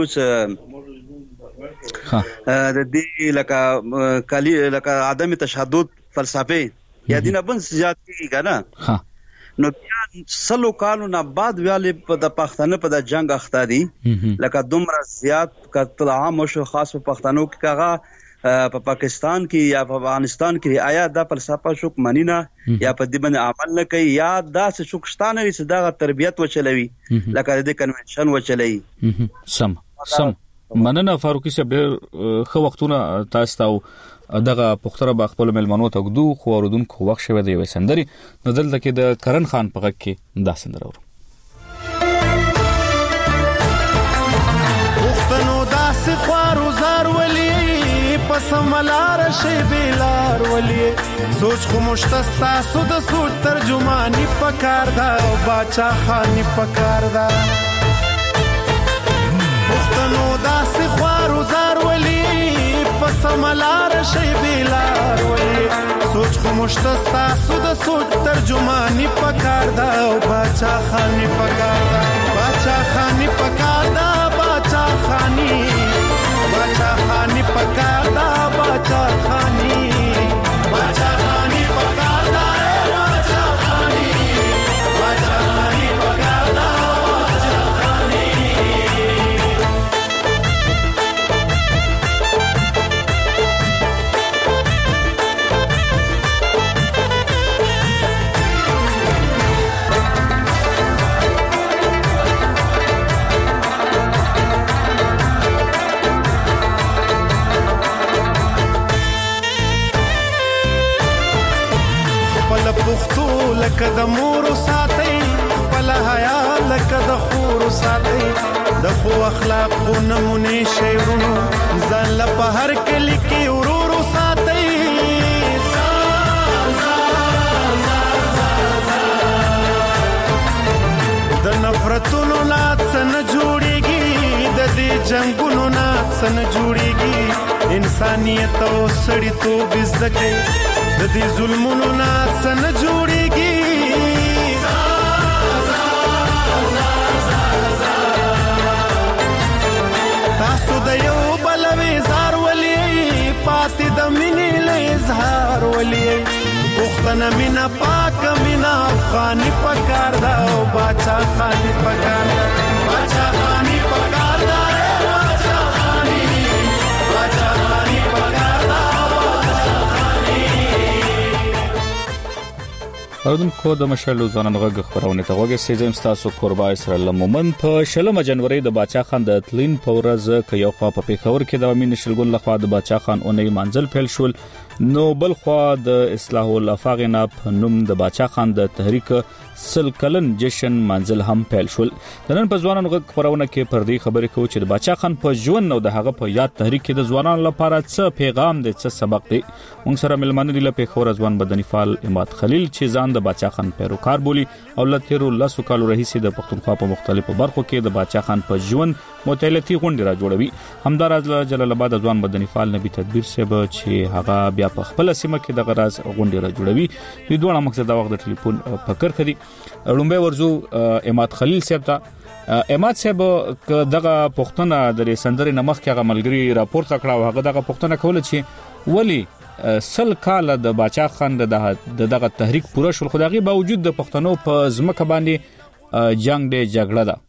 چې د دې لکه عدم تشدد فلسفه یا دینه بن زیات کیږي کنه نو بیا سلو کالو نه بعد ویالې په د پښتنه په د جنگ اخته دي لکه دومره زیات قتل عام شو خاص په پښتنو کې کاغه په پاکستان کې یا په افغانستان کې آیا د فلسفه شوک منینه یا په دې باندې عمل نه کوي یا د شوکشتانه چې دا تربيت وچلوي لکه د کنونشن وچلوي سم مننه فاروقي صاحب خو وختونه تاسو ته دغه پختره با خپل ملمنو ته غدو خو اوردونکو وخت شوه دی وسندري نو دلته کې د کرن خان په غږ کې دا سندره ورو پختنو داس خوارو زار ولی پس ملار شی بیلار ولی سوچ خو مشتستا سود سوچ ترجمانی پکار دا باچا خانی پکار دا پختنو داس خوارو زار ولی پس ملار شی بیلار ولی سوچ خو مشتستا سود سوچ ترجمانی پکار دا باچا خانی پکار دا باچا خانی پکار دا باچا خانی پکار دا باچا خانی پکار دا باچا خانی پکار دا باچا خانی پختو لکه د مور ساتي خپل حیا لکه د خور ساتي د خو اخلاق نمونه شیرونو ځان له په هر کلی کې ورورو ساتي د نفرتونو نات سن جوړيږي د دې جنگونو نات سن جوړيږي انسانيت او سړی تو بزدکې د دې ظلمونو نات سن جوړيږي تاسو د یو بلوي زار ولي پاتې د مینې له اظهار ولي پختنه مینا پاک مینا افغاني پکار دا او باچا خاني پکار دا باچا خاني پکار دا باچا خاني پکار دا اوردونکو د مشالو ځانن غږ خبرونه ته وګورئ سیزم تاسو قربا اسرائیل مومن په 16 جنوري د باچا خان د تلین پورز کې یو خوا په پیښور کې د امین شلګون لخوا د باچا خان اونۍ منزل پیل شول نو بل خوا د اصلاح الافاق ناب نوم د باچا خان د تحریک سل کلن جشن منزل هم پیل شول د نن په ځوانانو غږ خبرونه کې پر دې خبرې کوي چې د باچا خان په ژوند او د هغه په یاد تحریک کې د ځوانانو لپاره څه پیغام دی څه سبق دی موږ سره ملمنه دی له پیښور ځوان بدني فعال اماد خلیل چې ځان د باچا خان پیروکار بولی او لتیرو لاسو کالو رئیس د پښتونخوا په مختلفو برخو کې د باچا خان په ژوند متعلقي غونډه را جوړوي همداراز جلال آباد ځوان بدني فعال نبی تدبیر صاحب چې هغه بیا په خپل سیمه کې د غراز غونډه را جوړوي د دوه مقصد د وخت د ټلیفون فکر کړي لومبه ورزو اماد خلیل صاحب ته اماد صاحب دغه پښتنه د سندري نمخ کې هغه ملګری راپورته کړه او هغه دغه پښتنه کوله چې ولی سل کال د باچا خان دغه تحریک پوره شول خدایي باوجود د پښتنو په ځمکه باندې جنگ دی جګړه ده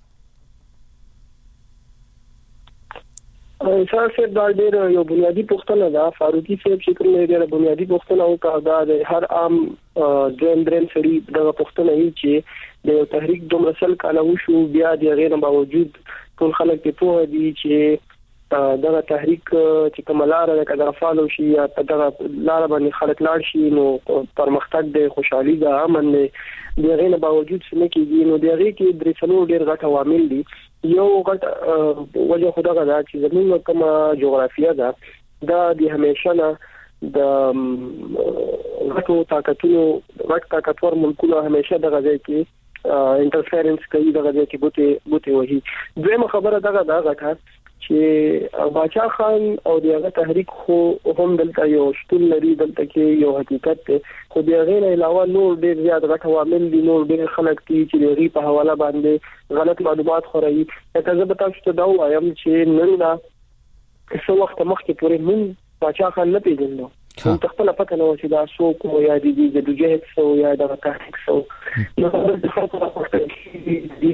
اساسه دا ډېر یو بنیادی پوښتنه ده فاروقي صاحب چې کومه ډېر بنیادی پوښتنه او کاغذ د هر عام درن سړي دغه پوښتنه یې چې د تحریک د مسل کاله وشو بیا د غیر باوجود ټول خلک په پوهه دي چې دغه تحریک چې کوملاره د کډرفالو شي یا دغه لار باندې خلک لاړ شي نو پرمختګ د خوشحالي د امن د غیر باوجود څه کېږي نو دغه کې درې څلور ډېر غټ عوامل دي یو غټ وجه خدای دا چې زموږ کومه جغرافیه ده دا د همیشه نه د غټو طاقتور ملکونو همیشه دغه ځای کې انټرفیرنس کوي دغه ځای کې بوته وهي دویمه خبره دغه غټه چې باچا خان او دغه تحریک خو هم دلته یو شتون لري دلته کې یو حقیقت دی خو دغه نه علاوه نور ډېر زیات غټ عوامل دي نور ډېر خلک دي چې دغه په حواله باندې غلط معلومات خوري ته زه به تاسو ته دا وایم چې نن دا څو وخت مخکې پورې مون باچا خان نه پیژنو نو خپل پته نه و چې دا څوک مو یا دي د جهاد سو یا د تحریک سو نو د خلکو راپورته دي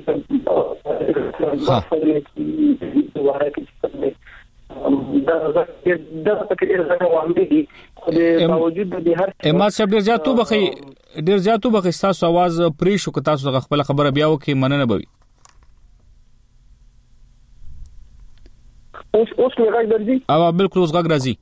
اما صاحب ډیر زیاتو بخي تاسو आवाज پری شو که تاسو خپل خبره بیا وکي مننه بوي اوس نه راځي او بالکل اوس راځي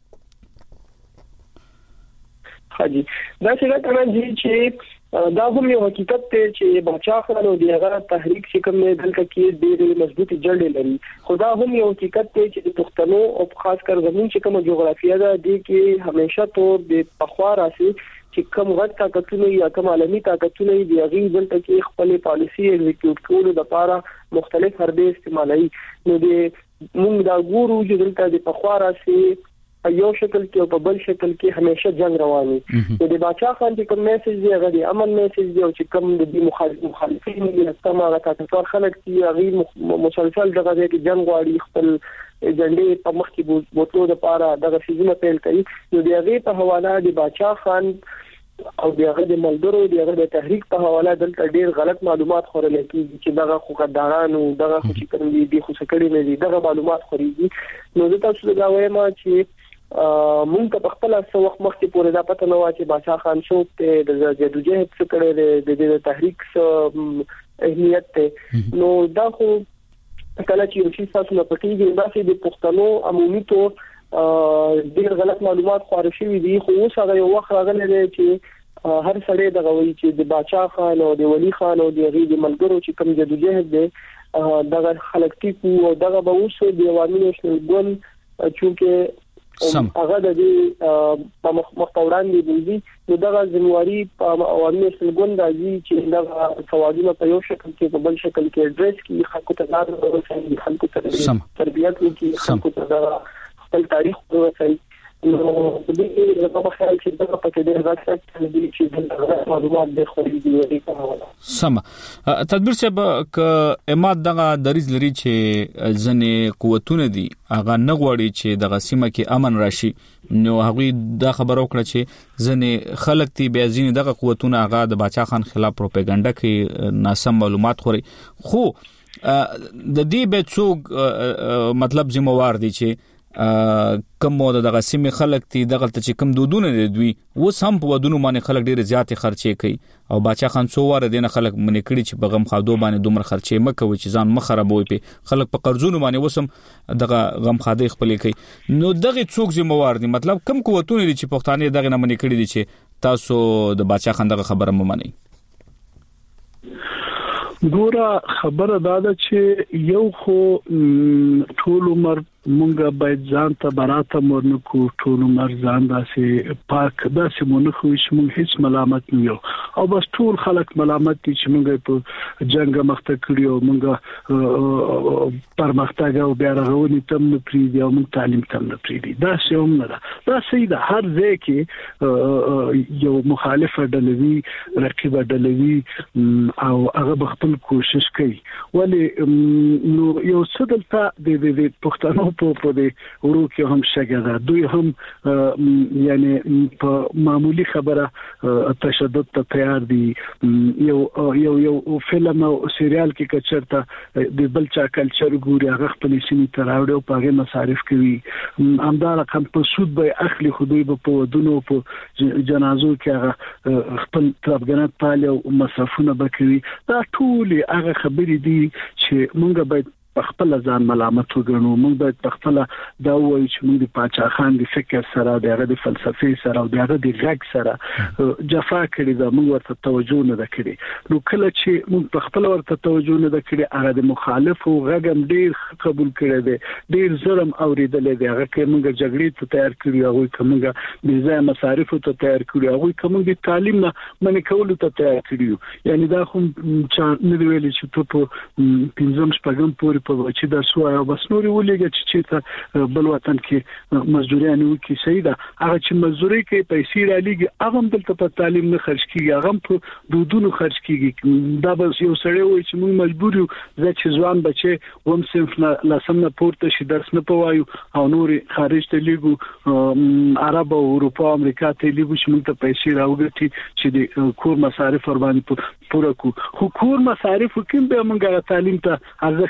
حاجی دا څنګه کوي چې دا هم یو حقیقت دی چې بچا خلک او دغه تحریک چې کوم نه دلته کې ډېر مضبوطی جړې لري خدا هم یو حقیقت دی چې د پښتنو او خاص کر زمون چې کوم جغرافیه ده د کې همیشه تو د پخوا راسي چې کوم غټ طاقتونه یا کوم عالمي طاقتونه دی هغه دلته کې خپل پالیسی ایگزیکیوټ کولو لپاره مختلف حربې استعمالوي نو د موږ دا ګورو چې دلته د پخوا راسي یو شکل کې او په بل شکل کې همیشه جنگ رواني د باچا خان چې کوم میسج دی هغه د امن میسج دی او چې کوم د مخالفین دي تمام راکاتور خلک چې هغه مسلسل دغه کې جنگ غواړي خپل جنډې په مخ کې بوتلو لپاره دغه فیزونه پیل کوي نو د هغه په حواله د باچا خان او دغه د ملګرو دغه د تحریک په حواله دلته ډیر غلط معلومات خورل کیږي چې دغه خوګدارانو دغه چې کوم دي خو سکړی نه دي دغه معلومات خوريږي نو د تاسو دا وایم چې مونږ په خپل څو وخت مخکې پورې دا پته نه و چې باچا خان څوک ته د جدوجہد څخه کړي د تحریک اهمیت ته نو دا خو کله چې یو شي تاسو نه پټیږي دا چې د پښتنو عمومي تور ډیر غلط معلومات خوري شوی دي خو اوس هغه یو وخت راغلی دی چې هر سړی دغه وایي چې د باچا خان او د ولی خان او د غیر ملګرو چې کوم جدوجہد دی دغه خلک ټیکو او دغه به اوس د عوامي نشنل ګوند چې هغه د دې په مخاوران دي نو دغه ځنواري په عوامي سلګون راځي چې دغه سوالونه په یو شکل کې په بل شکل کې اډریس کی خلکو ته لار ورسوي خلکو ته تربیت کوي خلکو ته خپل تاریخ ورسوي نو د دې په خیال کې دغه پکې د راځي چې دغه معلومات د خوري دی سم تدبیر چې ک اماد دغه دریز لري چې ځنې قوتونه دي هغه نه غواړي چې دغه سیمه کې امن راشي نو هغه دا خبرو کړ چې ځنې خلک تی بیا ځینې دغه قوتونه هغه د باچا خان خلاف پروپاګاندا کوي ناسم معلومات خوري خو د دې به څوک مطلب ذمہوار دي چې کوم مو دغه سیمه خلک تی دغه ته چې کوم دودونه دي دوی وس هم په ودونو باندې خلک ډیر زیات خرچې کوي او باچا خان څو واره دینه خلک منې کړي چې بغم خادو باندې دومره خرچې مکوي چې ځان مخربوي په خلک په قرضونو باندې وسم دغه غم خاده خپل کوي نو دغه څوک ذمہوار دي مطلب کم قوتونه دي چې پښتانه دغه نه منې کړي دي چې تاسو د باچا خان دغه خبره ممنئ ګوره خبره دا ده چې یو خو ټول عمر مونږه باید ځان ته براته مورنه کو ټول عمر ځان داسې پاک داسې مونږ خو هیڅ مونږ هیڅ ملامت نه یو او بس ټول خلک ملامت دي چې مونږ په جنگ مخته کړیو مونږ پرمختګ او بیا راغونی تم نه پریدي او مونږ تعلیم تم نه پریدي دا څه هم نه ده دا سیده هر ځای کې یو مخالفه ډلوي رقیب ډلوي او هغه خپل کوشش کوي ولی نو یو څه دلته د پښتنو په دې ورو کې هم شګه دوی هم یعنی په معمولی خبره تشدد ته تیار دي یو فلم او سریال کې کچرته د بل چا کلچر ګوري هغه خپل سیمه ته راوړي او په مصارف کوي همدار کم په سود به اخلي خدای په ودونو په جنازو کې هغه خپل طرفګنات پالي او مصرفونه بکوي دا ټول هغه خبرې دي چې مونږ باید خپل ځان ملامت وګڼو موږ باید خپل دا وایو چې موږ د پاچا خان د فکر سره د فلسفي سره او د غږ سره جفا کړی دا موږ ورته توجه نه کړی نو کله چې موږ خپل ورته توجه نه کړی هغه د مخالفو غږم ډیر قبول کړی دی ډیر ظلم اوریدل دی هغه کې موږ جګړې ته تیار کړی هغه کومه د ځای مصارف ته تیار کړی هغه کومه د تعلیم نه منې کول ته تیار کړی یعنی دا هم چې نه ویل چې ته په پنځم شپږم پورې په وچې د سوای او بس نوري ولېږي چې بل وطن کې مزدوري نه وکي سیده هغه چې مزدوري کې پیسې را لګي هغه دلته په تعلیم نه خرج کیږي هغه په دودونو خرج کیږي دا بس یو سړی وای چې موږ مجبور یو چې ځوان بچي وم صنف نه لاسم نه پورته شي درس نه پوایو او نوري خارج ته لګو عرب او اروپا امریکا ته لګو چې موږ ته پیسې راوګټي چې د کور مصارف ور باندې پوره کو خو کور مصارف کوم به موږ تعلیم ته ارزښت نه دی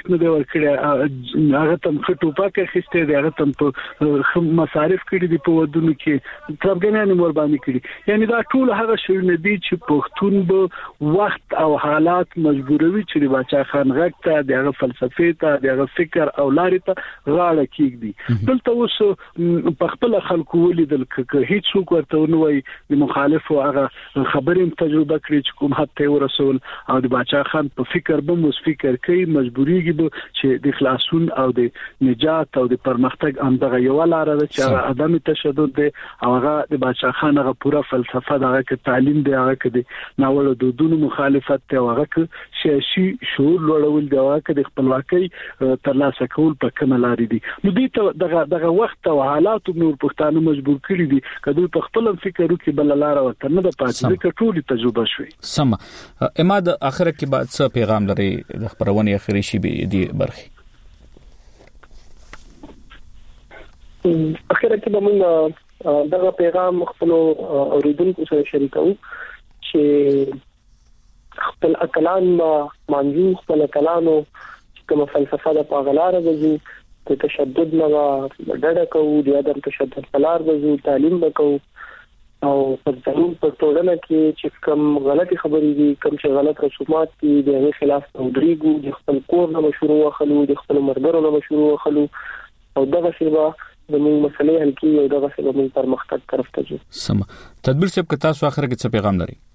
ورکړي هغه تم خټوپا کې خسته دی هغه تم په مصارف کړي دي په ودونو کې ترګنانه مور باندې کړي یعنی دا ټول هغه شونه دي چې پښتون به وخت او حالات مجبوروي چې باچا خان غږ ته دغه فلسفه ته دغه فکر او لارې ته غاړه کېږي دلته اوس په خپل خلکو ولیدل چې هیڅ څوک ورته نه وایي د مخالفو هغه خبرې تجربه کړې چې کوم حتی ورسول او د باچا خان په فکر به مو فکر کوي مجبوریږي به چې د خلاصون او د نجات او د پرمختګ اندغه یو لار ده چې عدم تشدد دی او هغه د باچا خان هغه پوره فلسفه دغه کې تعلیم دی هغه کې ناوړه دودونو مخالفت دی هغه کې سیاسي شعور لوړول دی هغه کې د خپلواکۍ ترلاسه کول په کومه لار دي نو دې دغه وخت او حالات نور پښتانه مجبور کړي دي کله په خپل فکر وکړي بل لار ورته نه د پاتې کټولي تجربه شوي سم اماد اخر کې بعد څه پیغام لري د خبرونې اخري شی دی برخي اخر کې موږ دغه پیغام خپل اوریدونکو سره شریکو چې خپل اکلان مانجو خپل کلانو کوم فلسفه د پاغلار غوږی ته تشدد نه ډډه کوو د عدم تشدد پلار غوږی تعلیم وکړو او په ځینو په ټولنه کې چې کوم غلطي خبرې دي کوم چې غلط رسومات دي د هغې خلاف تودریږو د خپل کور نه مشروع وخلو د خپل مرګرو نه مشروع وخلو او دغه شیبه د موږ مسلې حل کیږي او دغه شیبه موږ پرمختګ طرف ته ځو سم تدبیر صاحب که تاسو اخر کې څه پیغام لري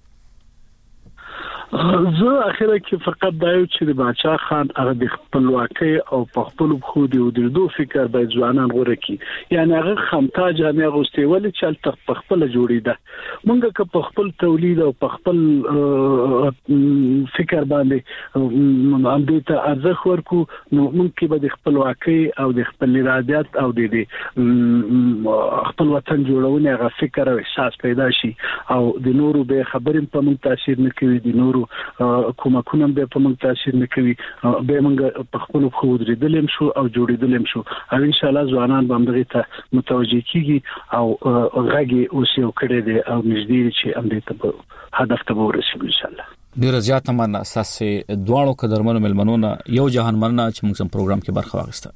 زه اخیرا کې فقط دا یو چې د باچا خان هغه د خپلواکۍ او په خپل خو د ودردو فکر باید ځوانان غوړه کی یعنی هغه خمتا جامع غوستي ولې چې په خپل جوړیده مونږ که په خپل تولید او په خپل فکر باندې باندې ته ارزښت ورکو نو مونږ کې به د خپلواکۍ او د خپل ارادت او د خپل وطن جوړونه هغه فکر او احساس پیدا شي او د نورو به خبرې په مونږ تاثیر نه کوي د نورو کومکونه به په موږ تاثیر نه کوي به موږ په خپل خو درېدلم شو او جوړېدلم شو او ان شاء الله ځوانان به موږ ته متوجي کیږي او غږی اوس یو کړی دی او نږدې چې امدې ته هدف ته ورسېږي ان شاء الله ډیر زیات مننه اساسه دوانو قدرمنو ملمنونه یو جهان مننه چې موږ سم پروګرام کې برخه واخیسته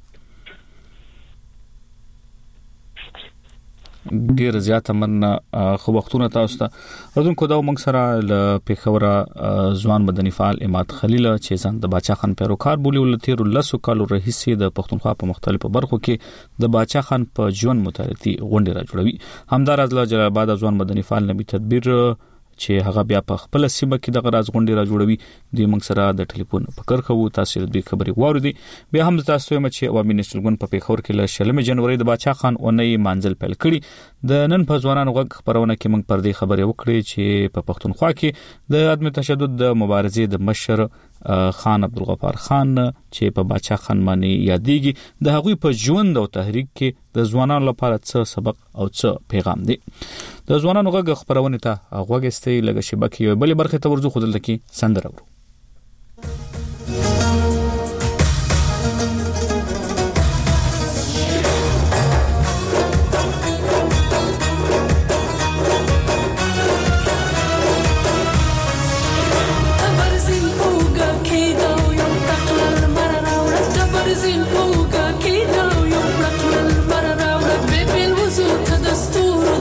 ډیر زیات مننه خو وختونه تاسو ته ردون کو دا موږ سره ل پیښوره ځوان مدني فعال اماد خلیل چې ځان د باچا خان پیروکار بولی ولتیر لسو کالو رئیسي د پښتونخوا په مختلفو برخو کې د باچا خان په ژوند متعلقي غونډه را جوړوي همدار از جلال آباد ځوان مدني فعال نبی تدبیر چې هغه بیا په خپل سیمه کې د غراز غونډې را جوړوي د موږ سره د ټلیفون په کار کوو تاسو د خبري واردي بیا هم تاسو یم چې عوامي نشلګون په پیښور کې ل 16 جنوري د باچا خان اونۍ منځل پیل کړي د نن په ځوانانو غږ خبرونه کې موږ پر دې خبرې وکړې چې په پښتونخوا کې د عدم تشدد د مبارزې د مشر خان عبدالغفار خان چې په باچا خان باندې یادېږي د هغوی په ژوند او تحریک کې د ځوانانو لپاره څه سبق او څه پیغام دی د ځوانانو غږ خبرونه ته غوږستې لګ شبکې بلې برخه ته ورځو خدل کې سندره ورو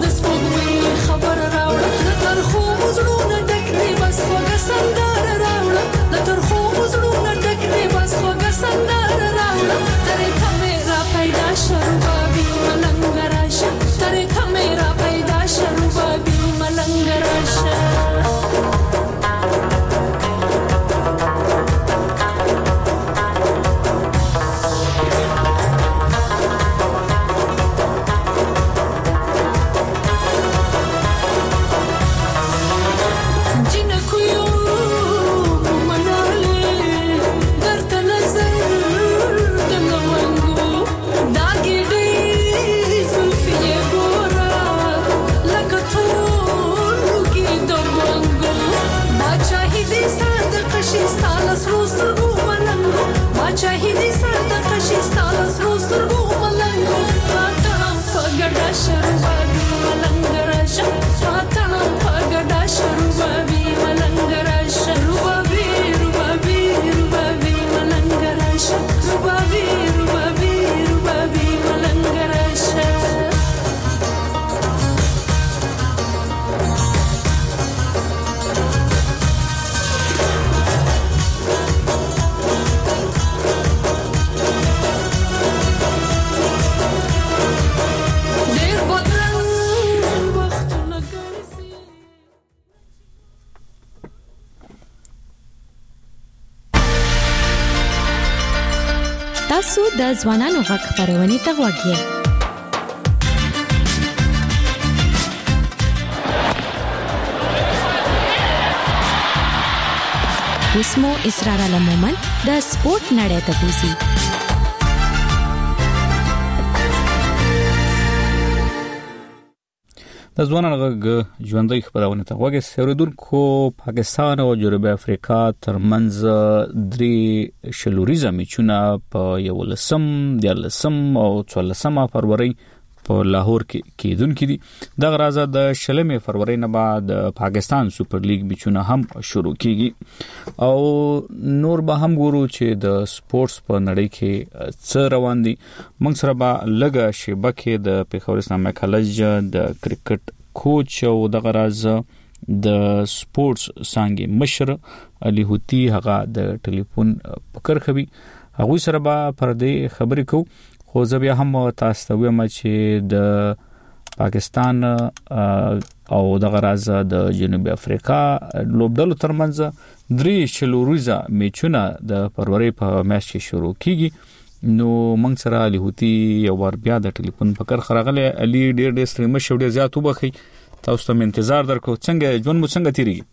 خبر راوړه تر خو مزړونه ډک دی بس وګ سندره راوړه تاسو د ځوانانو غږ خبرونه ته غوږی اسمو اسرار علمومن د سپورت نړۍ ته بوزي د ځوانانو غږ ژوندۍ خبرونه ته غوږی سریدونکو پاکستان او جنوبي افریقا ترمنځ درې شلوريزه میچونه په 11 او 14 فروری په لاهور کې کېدونکې دي د غرازه د 16 فروری نه بعد پاکستان سوپر لیګ میچونه هم شروع کیږي او نور به هم ګورو چې د سپورتس په نړۍ کې څه روان دي موږ سره به لګه شبکه د پیښور اسلامي کالج د کرکټ کوچ او د غرازه د سپورتس څنګه مشر علي هوتی هغه د ټلیفون پکر خوي هغه سره به پر دې خبرې کو خو زه بیا هم تاسو ته وایم چې د پاکستان او د غرازه د جنوبي افریقا لوبډلو ترمنځ درې شلوريزه میچونه د فروری په میاشت کې شروع کیږي نو موږ سره علي هوتی یو ور بیا د ټلیفون پکر خراغله علي ډېر ستریم شو ډېر زیات وبخي تاسو ته انتظار درکو څنګه ژوند مو څنګه تیریږي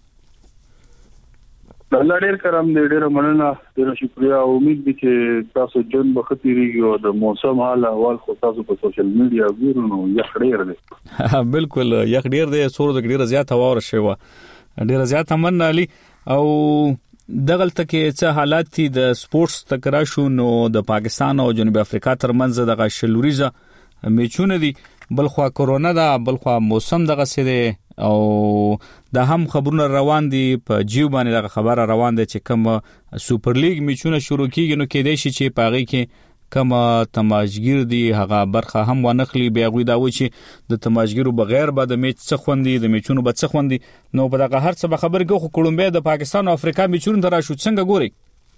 الله ډېر کرم دې ډېر مننه ډېر شکریا امید دي چې تاسو جون بختيريږي او د موسم حال احوال خو تاسو په سوشل میډیا ګورئ نو یخ ډېر دی بالکل یخ ډېر دی سور د ډېر زیات هوا ورشي ډېر زیات من علي او دغلته کې څه حالات دي د سپورتس تکرا شو نو د پاکستان او جنوبي افریقا ترمنځ د شلوريزه میچونه دي بلخوا کورونا دا بلخوا موسم دغه سره او دا هم خبرونه روان دي په جیو باندې دا خبره روان ده چې کوم سوپر لیګ میچونه شروع کیږي نو کې دی چې پاغي کې کوم تماشګر دي هغه برخه هم ونخلي بیا غوي دا و چې د تماشګرو بغیر به د میچ څخه خوندي د میچونو به څخه خوندي نو په دغه هر څه خبرې کو کولمبیا د پاکستان او افریقا میچونه درا شو څنګه ګوري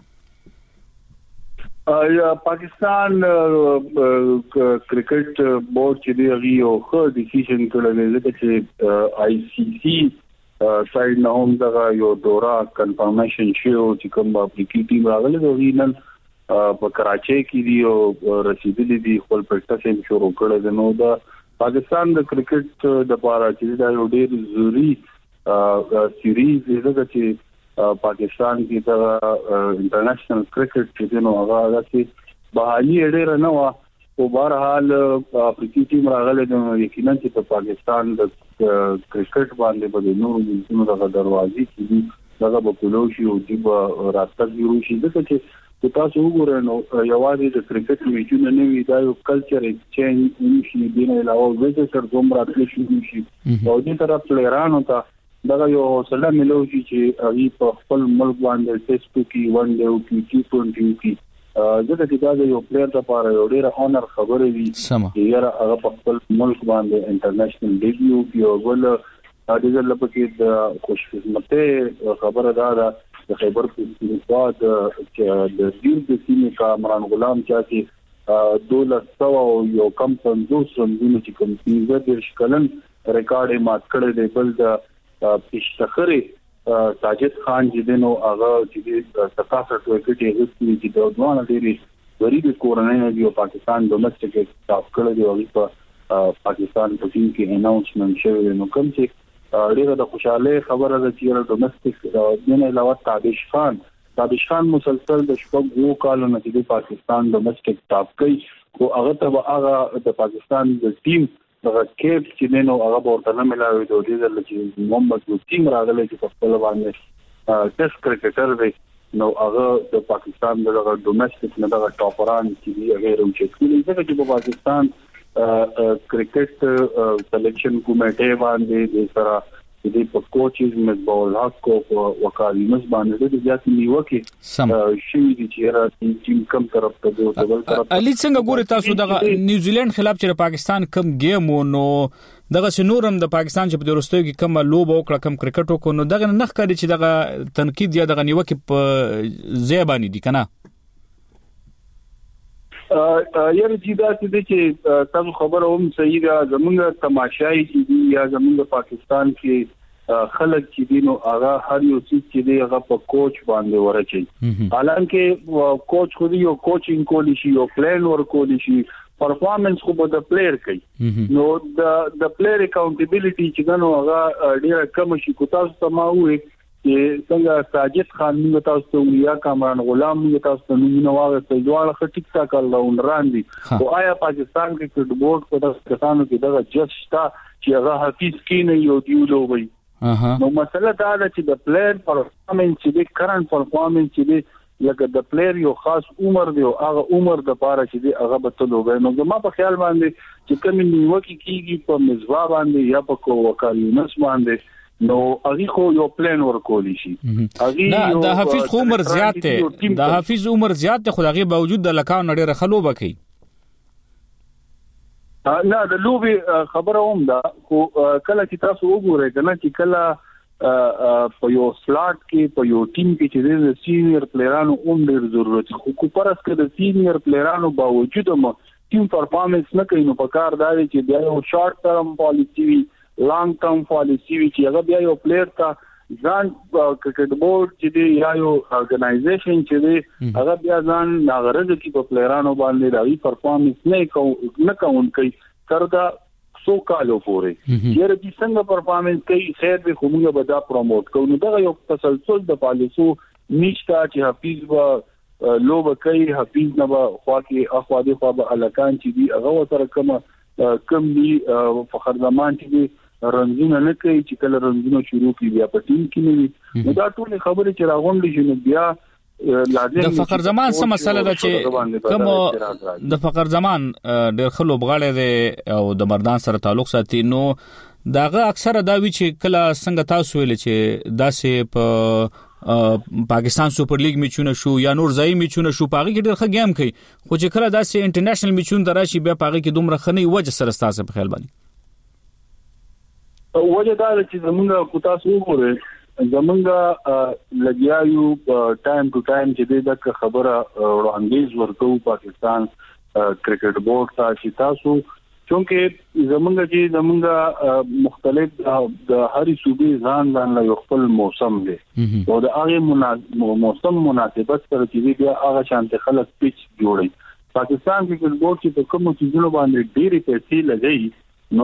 پاکستان کرکټ بورډ چې دی یو خو ډیسیژن کړل چې آی سی سی سایډ نه هم دا یو دورا کنفرمیشن شو چې کوم افریقي ټیم راغله دوی نن په کراچۍ کې دی او رسیدلې دي خپل پریکټس شروع کړل نو دا پاکستان د کرکټ د لپاره چې دا یو ډېر ضروری سیریز دی چې پاکستان کې د انټرنیشنل کرکټ چې نو هغه چې بحالي ډېر نه و او بهر حال افریقي ټیم راغله نو یقینا چې په پاکستان د کرکټ باندې به نور منځونو د دروازې کې دغه په پلوشي او د راستګ وروشي د څه چې تاسو وګورئ نو یوازې د کرکټ میچونه نه وي دا یو کلچر ایکسچینج نشي دی نه علاوه ویزټر دومره تللی شي او دې طرف پلیرانو ته دا یو حوصله ملوي چې هغه په خپل ملک باندې ټیسټ کې ون ډے او کې ټي20 کې دغه چې دا یو پلیئر لپاره یو ډېر اونر خبره وي چې هغه په خپل ملک باندې انټرنیشنل ډیبیو یو ګل دغه لپاره د خوشقسمته خبره ده د خیبر پختونخوا د دیر د سیمې کامران غلام چې 1200 یو کم 50 رنونه چې کوم 15 شکلن ریکارډ یې مات کړی دی بل د پیشتخره ساجد خان چې دنو هغه چې 67 وکټ یې غوښتي چې د دوه ډېری غریب کورنۍ دی او پاکستان ډومېسټک ټاپ کړی دی او په پاکستان په ټیم کې اناونسمنت شوی نو کوم چې ډېر د خوشاله خبره ده چې ډومېسټک دنه علاوه تابش خان مسلسل د شپږ کالو نه د پاکستان ډومېسټک ټاپ کوي او هغه ته هغه د پاکستان د ټیم دغه کېپ چې نو هغه ورته نه ملاوي د دې چې محمد وسیم راغلی چې په خپل باندې ټیسټ کرکټر دی نو هغه د پاکستان دغه ډومېسټک نه دغه ټاپران چې دی هغه روچې کړي چې په پاکستان کرکټ سلیکشن کمیټه باندې د سره د کوچز مزبول حق او وکالي مزبانه د ځات نیوکه شي چې را ټیم کم طرف ته دی علي څنګه ګوري تاسو د نیوزیلند خلاف چې پاکستان کم گیم نو دغه سنورم د پاکستان چې په وروستیو کې کم لوب او کم کرکټ وکړو نو دغه نخ کړي چې دغه تنقید یا دغه نیوکه په زیبانی دي کنه یاره چې دا چې تاسو خبر هم صحیح ده زمونږ تماشای چې یا زمونږ پاکستان کې خلک چې دینو هغه هر یو څه چې دی هغه په کوچ باندې ورچي حالانکه کوچ خو دی یو کوچینګ کولی شي یو پلان ور کولی شي پرفارمنس خو به د پلیئر کوي نو د پلیئر اکاونټیبিলিټي چې ګنو هغه ډیره کم شي کو تاسو ته ما وې چې څنګه ساجد خان موږ تاسو ته یا کامران غلام موږ تاسو ته نو واغ ته جوړه خټیک تا کول راندي او آیا پاکستان کې کرکټ بورډ په دغه کسانو کې دغه جج شتا چې هغه حفیظ کینه یو دیولو وي نو مسله دا ده چې د پلیئر پرفارمنس چې د کرنٹ پرفارمنس چې دی لکه د پلیئر یو خاص عمر دی او هغه عمر د پاره چې دی هغه به تلوږي نو ما په خیال باندې چې کوم نیوکه کیږي په مزوا باندې یا په کوکالیونس باندې نو هغه خو یو پلان ورکولی شي نه د حفیظ عمر زیات دی د حفیظ عمر زیات دی خو هغه باوجود د لکاو نړۍ رخلو بکی نه د لوبي خبره هم ده خو کله چې تاسو وګورئ کنه چې کله په یو سلاټ کې په یو ټیم کې چې د سینیئر پلیرانو هم ډېر ضرورت خو پرس کې د سینیئر پلیرانو باوجود هم ټیم پرفارمنس نه کوي نو په کار دا چې بیا یو شارټ ټرم پالیسی وي لانګ ټرم پالیسی وی چې هغه بیا یو پلیئر ته ځان کرکټ بورډ چې دی یا یو ارګنایزیشن چې دی هغه بیا ځان ناغرض کې په پلیئرانو باندې راوي پرفارمنس نه کوي تر دا سو کالو پورې یره چې څنګه پرفارمنس کوي خیر به کومه به دا پروموټ کوي نو دا یو تسلسل د پالیسو نشته چې حفیظ و لوب کوي حفیظ نه به خوا کې اخوا دي خوا به الکان چې دی هغه سره کم دی فخر زمان چې دی رنځونه نه کوي چې کله رنځونه شروع کی بیا په ټیم کې نه وي دا ټول خبرې چې راغونډې شي نو بیا لازم د فخر زمان څه مسله ده چې کوم د فخر زمان ډېر خلو بغاړي دي او د مردان سره تعلق ساتي نو داغه اکثره دا وی چې کله څنګه تاسو ویل چې داسې په پاکستان سپر لیګ میچونه شو یا نور ځای میچونه شو پاغي کې ډېر ښه گیم کوي خو چې کله داسې انټرنیشنل میچون دراشي بیا پاغي کې دومره خني وجه سره تاسو په خیال باندې وجه دا چې زمونږ کو تاسو وګورئ زمونږ لګیایو ټایم ټو ټایم چې د خبره وړاندیز ورکو پاکستان کرکټ بورډ ته چې تاسو چونکه زمونږ مختلف د هرې صوبې ځان له خپل موسم دی او د هغه موسم مناسبت سره چې بیا هغه شانته خلک پیچ جوړي پاکستان کرکټ بورډ چې په کوم چیزونو باندې ډېری پیسې لګي نو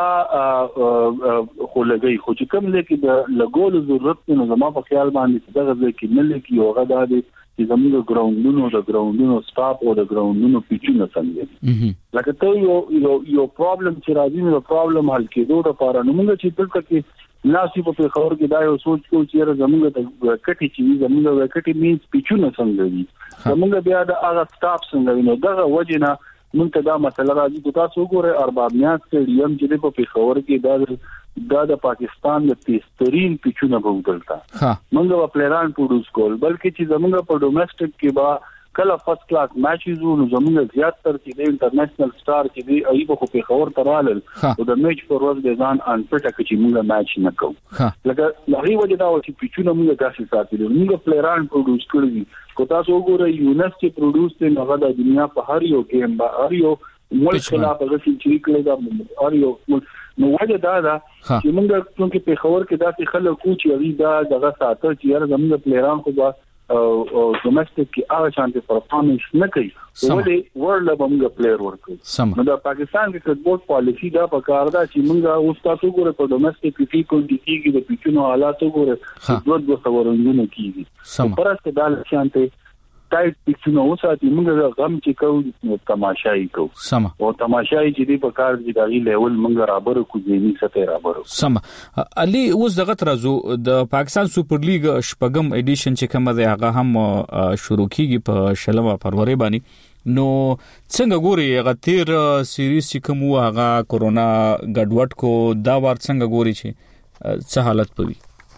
هغه خو لګي خو چې کوم لکه د لګول ضرورت نو زما په خیال باندې دغه ځکه نه لکه یو غدا دي چې زموږ ګراوندونو سټاپ او د ګراوندونو پیچونه څنګه لکه ته یو پرابلم چې راځي نو پرابلم حل کېدو لپاره نو موږ چې دلته کې ناسي په خبر کې دا یو سوچ کوو چې زموږ د کټي چې زموږ د کټي مینس پیچونه څنګه دي زموږ بیا د هغه سټاپ څنګه نو دغه وجنه مونږ دا مسله راځي چې تاسو وګورئ ارباب نیاز سټیډیم چې په پیښور کې دا د پاکستان د تیزترین پیچونه به ودلتا مونږ په پلیران پروډوس کول بلکې چې زمونږ په ډومېسټک کې با کله فرست کلاس میچز نو زمونږ زیات تر چې د انټرنیشنل سٹار چې دی ایبه په پیښور ترالل او د میچ پر ورځ د ځان ان پټه کې مونږ میچ نه کوو لکه لغوی وجه دا چې پیچونه مونږ داسې ساتلو مونږ پلیران پروډوس کړی کو تاسو وګورئ یونس چې پروډوس ته هغه د دنیا په هر یو گیم با هر یو ملک خلاف هغه چې کړی دا هر یو نو وجه دا چې مونږ څنګه په خبر کې داسې خلک کوچ یوي دا دغه ساتل چې زموږ پلیران خو او ډومېسټک کې هغه شانتي پرفارمنس نه کوي ولې ورلد موږ پلیئر ورکو نو د پاکستان کې کرکټ بورډ پالیسی دا په کار ده چې موږ اوس تاسو ګوره په ډومېسټک کې کوم دي کې د پیچونو حالات ګوره دوه خبرونه کیږي پرسته دا شانتي ټایټ پیچونو اوساتي موږ غم چې کوو تماشای کوو او تماشای چې دی په کار دي دغه لیول موږ رابر کو ځینی سته رابر علي اوس دغه ترازو د پاکستان سپر لیګ شپږم ایډیشن چې کومه ده هغه هم شروع کیږي په شلمه فروری باندې نو څنګه ګوري هغه تیر سیریز چې کوم هغه کورونا ګډوډ کو دا ور څنګه ګوري چې څه حالت پوي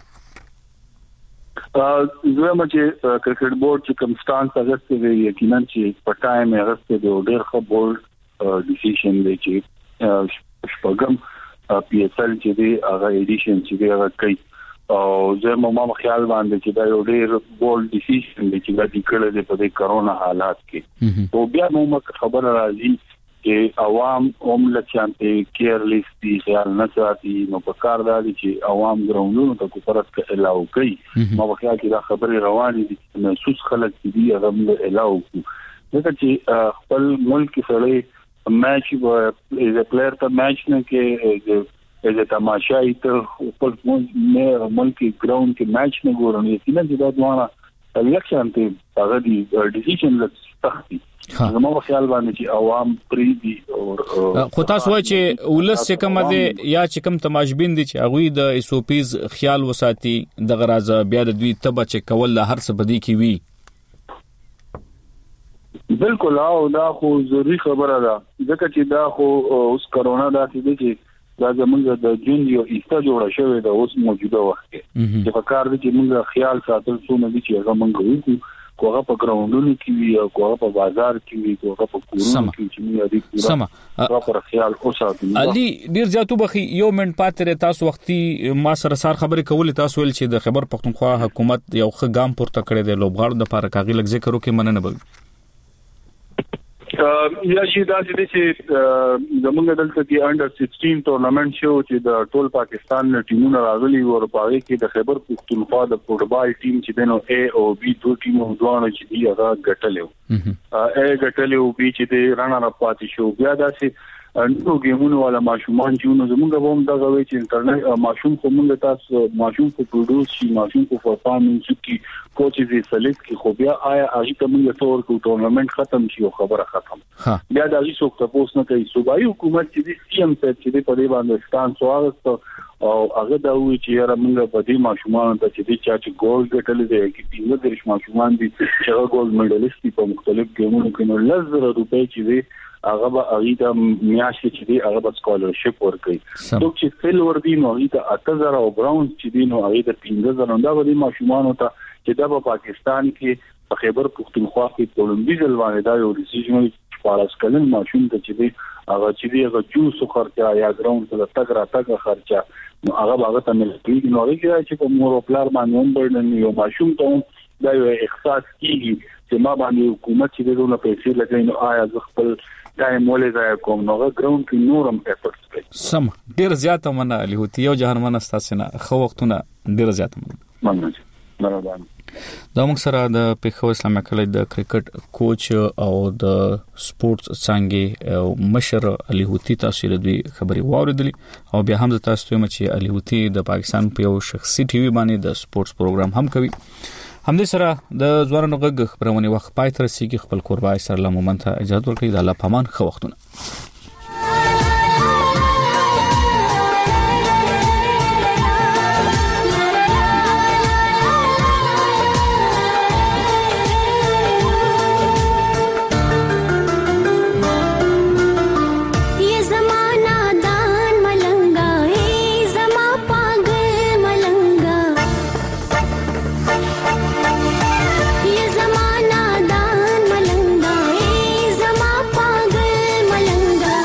زما چې کرکټ بورډ چې کوم سټانس اغسته دی یقینا چې په ټایم اغسته دی ډېر ښه بورډ ډیسیژن دی چې شپږم پی ایس ال چې دی هغه ایډیشن چې دی هغه کوي او زما ما خیال باندې چې دا یو ډېر بورډ ډیسیژن دی چې دا د کله د په کرونا حالات کې او بیا نو خبر راځي چې عوام هم لچانته کیرلیس دي خیال نه ساتي نو په کار دی چې عوام ګراوندونو ته کوپرات کې الاو کوي ما وکړه چې دا خبره روانه دي چې محسوس خلک دي هغه موږ الاو کوو ځکه چې خپل ملک سره میچ از ا پلیئر ته میچ نه کې از تماشای ته خپل ملک ګراوند کې میچ نه ګورم یقینا چې دا دوه لکشانته هغه دي ډیسیژن لږ زما په خیال باندې چې عوام پری دي او خو تاسو وایي چې ولس چې کوم دي یا چې کوم تماشبین دي چې هغه د ایسوپیز خیال وساتي د غراز بیا د دوی تبع چې کول هر څه بدی کی وی بالکل او دا خو ضروری خبره ده ځکه چې دا خو اوس کرونا داسې دي چې دا زموږ د جون یو ایسته جوړه شوې ده اوس موجوده وخت کې چې په کار دي چې موږ خیال ساتل څو نه دي چې هغه موږ وکړو کوغه په ګراوندونو کې وي او کوغه په بازار کې وي کوغه په کورونو کې چې موږ دې پورا پر خیال اوساتو علي ډیر زیاتو بخي یو منټ پاتره تاسو وختي ما سره سار خبرې کولې تاسو ول چې د خبر پختونخوا حکومت یو ښه ګام پورته کړی دی لوبغاړو د لپاره کاغي لږ ذکر وکړي مننه بل یا شي دا چې زمونږ دلته کې انډر 16 ټورنمنت شو چې د ټول پاکستان ټیمونو راغلي او په هغه کې د خیبر پختونخوا د فوټبال ټیم چې دنو A او B دوه ټیمونو دوه چې دی هغه ګټلو A ګټلو B چې د رانر اپ پاتې شو بیا داسې نو ګیمونو ولا ماشومان چې نو زمونږ به هم دا غوي چې انټرنیټ ماشوم کومه تاسو ماشوم کو پروډوس شي ماشوم کو پرفارمنس کی کوچز یې سلیکټ کی خو بیا آیا هغه ته موږ تور کو ټورنمنت ختم شي او خبره ختم بیا دا هیڅ څوک تاسو نه کوي صوبایي حکومت چې د سی ام ته چې په دې باندې ستان سوالست او هغه دا وی چې یاره موږ په دې ماشومان ته چې د چا چې ګول ګټل دي کې پیله درش ماشومان دي چې هغه ګول میډلیست په مختلف ګیمونو کې نو لزر روپۍ چې هغه به هغه د میاشتې چې دی هغه به سکالرشپ ورکړي څوک چې سیلور دي نو هغه ته 8000 او براونز چې دی نو هغه د 15000 دا به ماشومان ته چې د پاکستان کې په خیبر پختونخوا کې کولمبي ځلوانه دا یو ډیسیژن پارس کلن ماشوم ته چې دی هغه جوس خرچه یا ګراوند ته تګ را تګ خرچه نو هغه ته ملي نو هغه چې په مور پلار باندې هم برن یو ماشوم ته دا یو احساس کیږي چې ما باندې حکومت چې دونه پیسې لګوي نو آیا ځ خپل ټایم ولې ځای کوم نو ګراوند کې نورم افورټس کوي سم ډیر زیاته منه علي هوتی یو جهان منه تاسو نه خو وختونه ډیر زیاته مننه دا موږ سره د پیښور اسلامي کالج د کرکټ کوچ او د سپورتس څنګه مشر علي هوتی تاسو له دوی خبري واوریدلې او بیا هم تاسو ته چې علي هوتی د پاکستان په یو شخصي ټي وي باندې د سپورتس پروګرام هم کوي همدې سره د ځوانانو غږ خبرونه وخت پای تر سیګي خپل قربای سره لمومنت اجازه ورکړي د الله پامان خو وختونه زما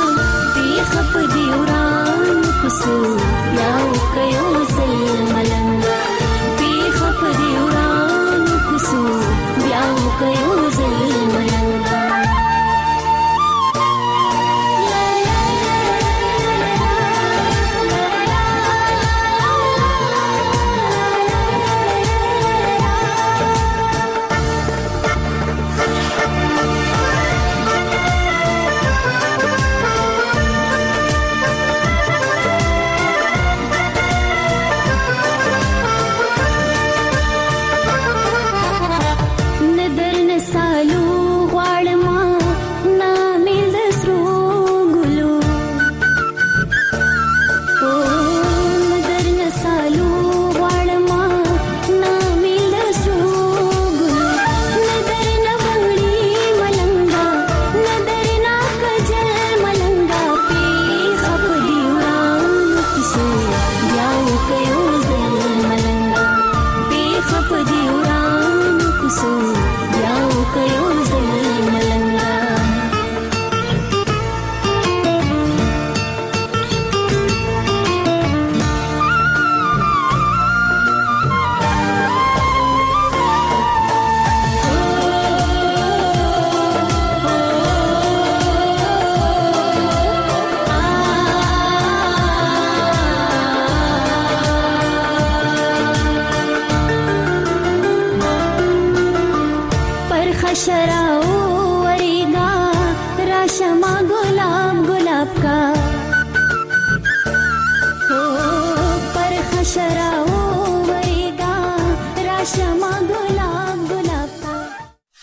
खशरा वरीगा राशमा गुलाब गुलाब का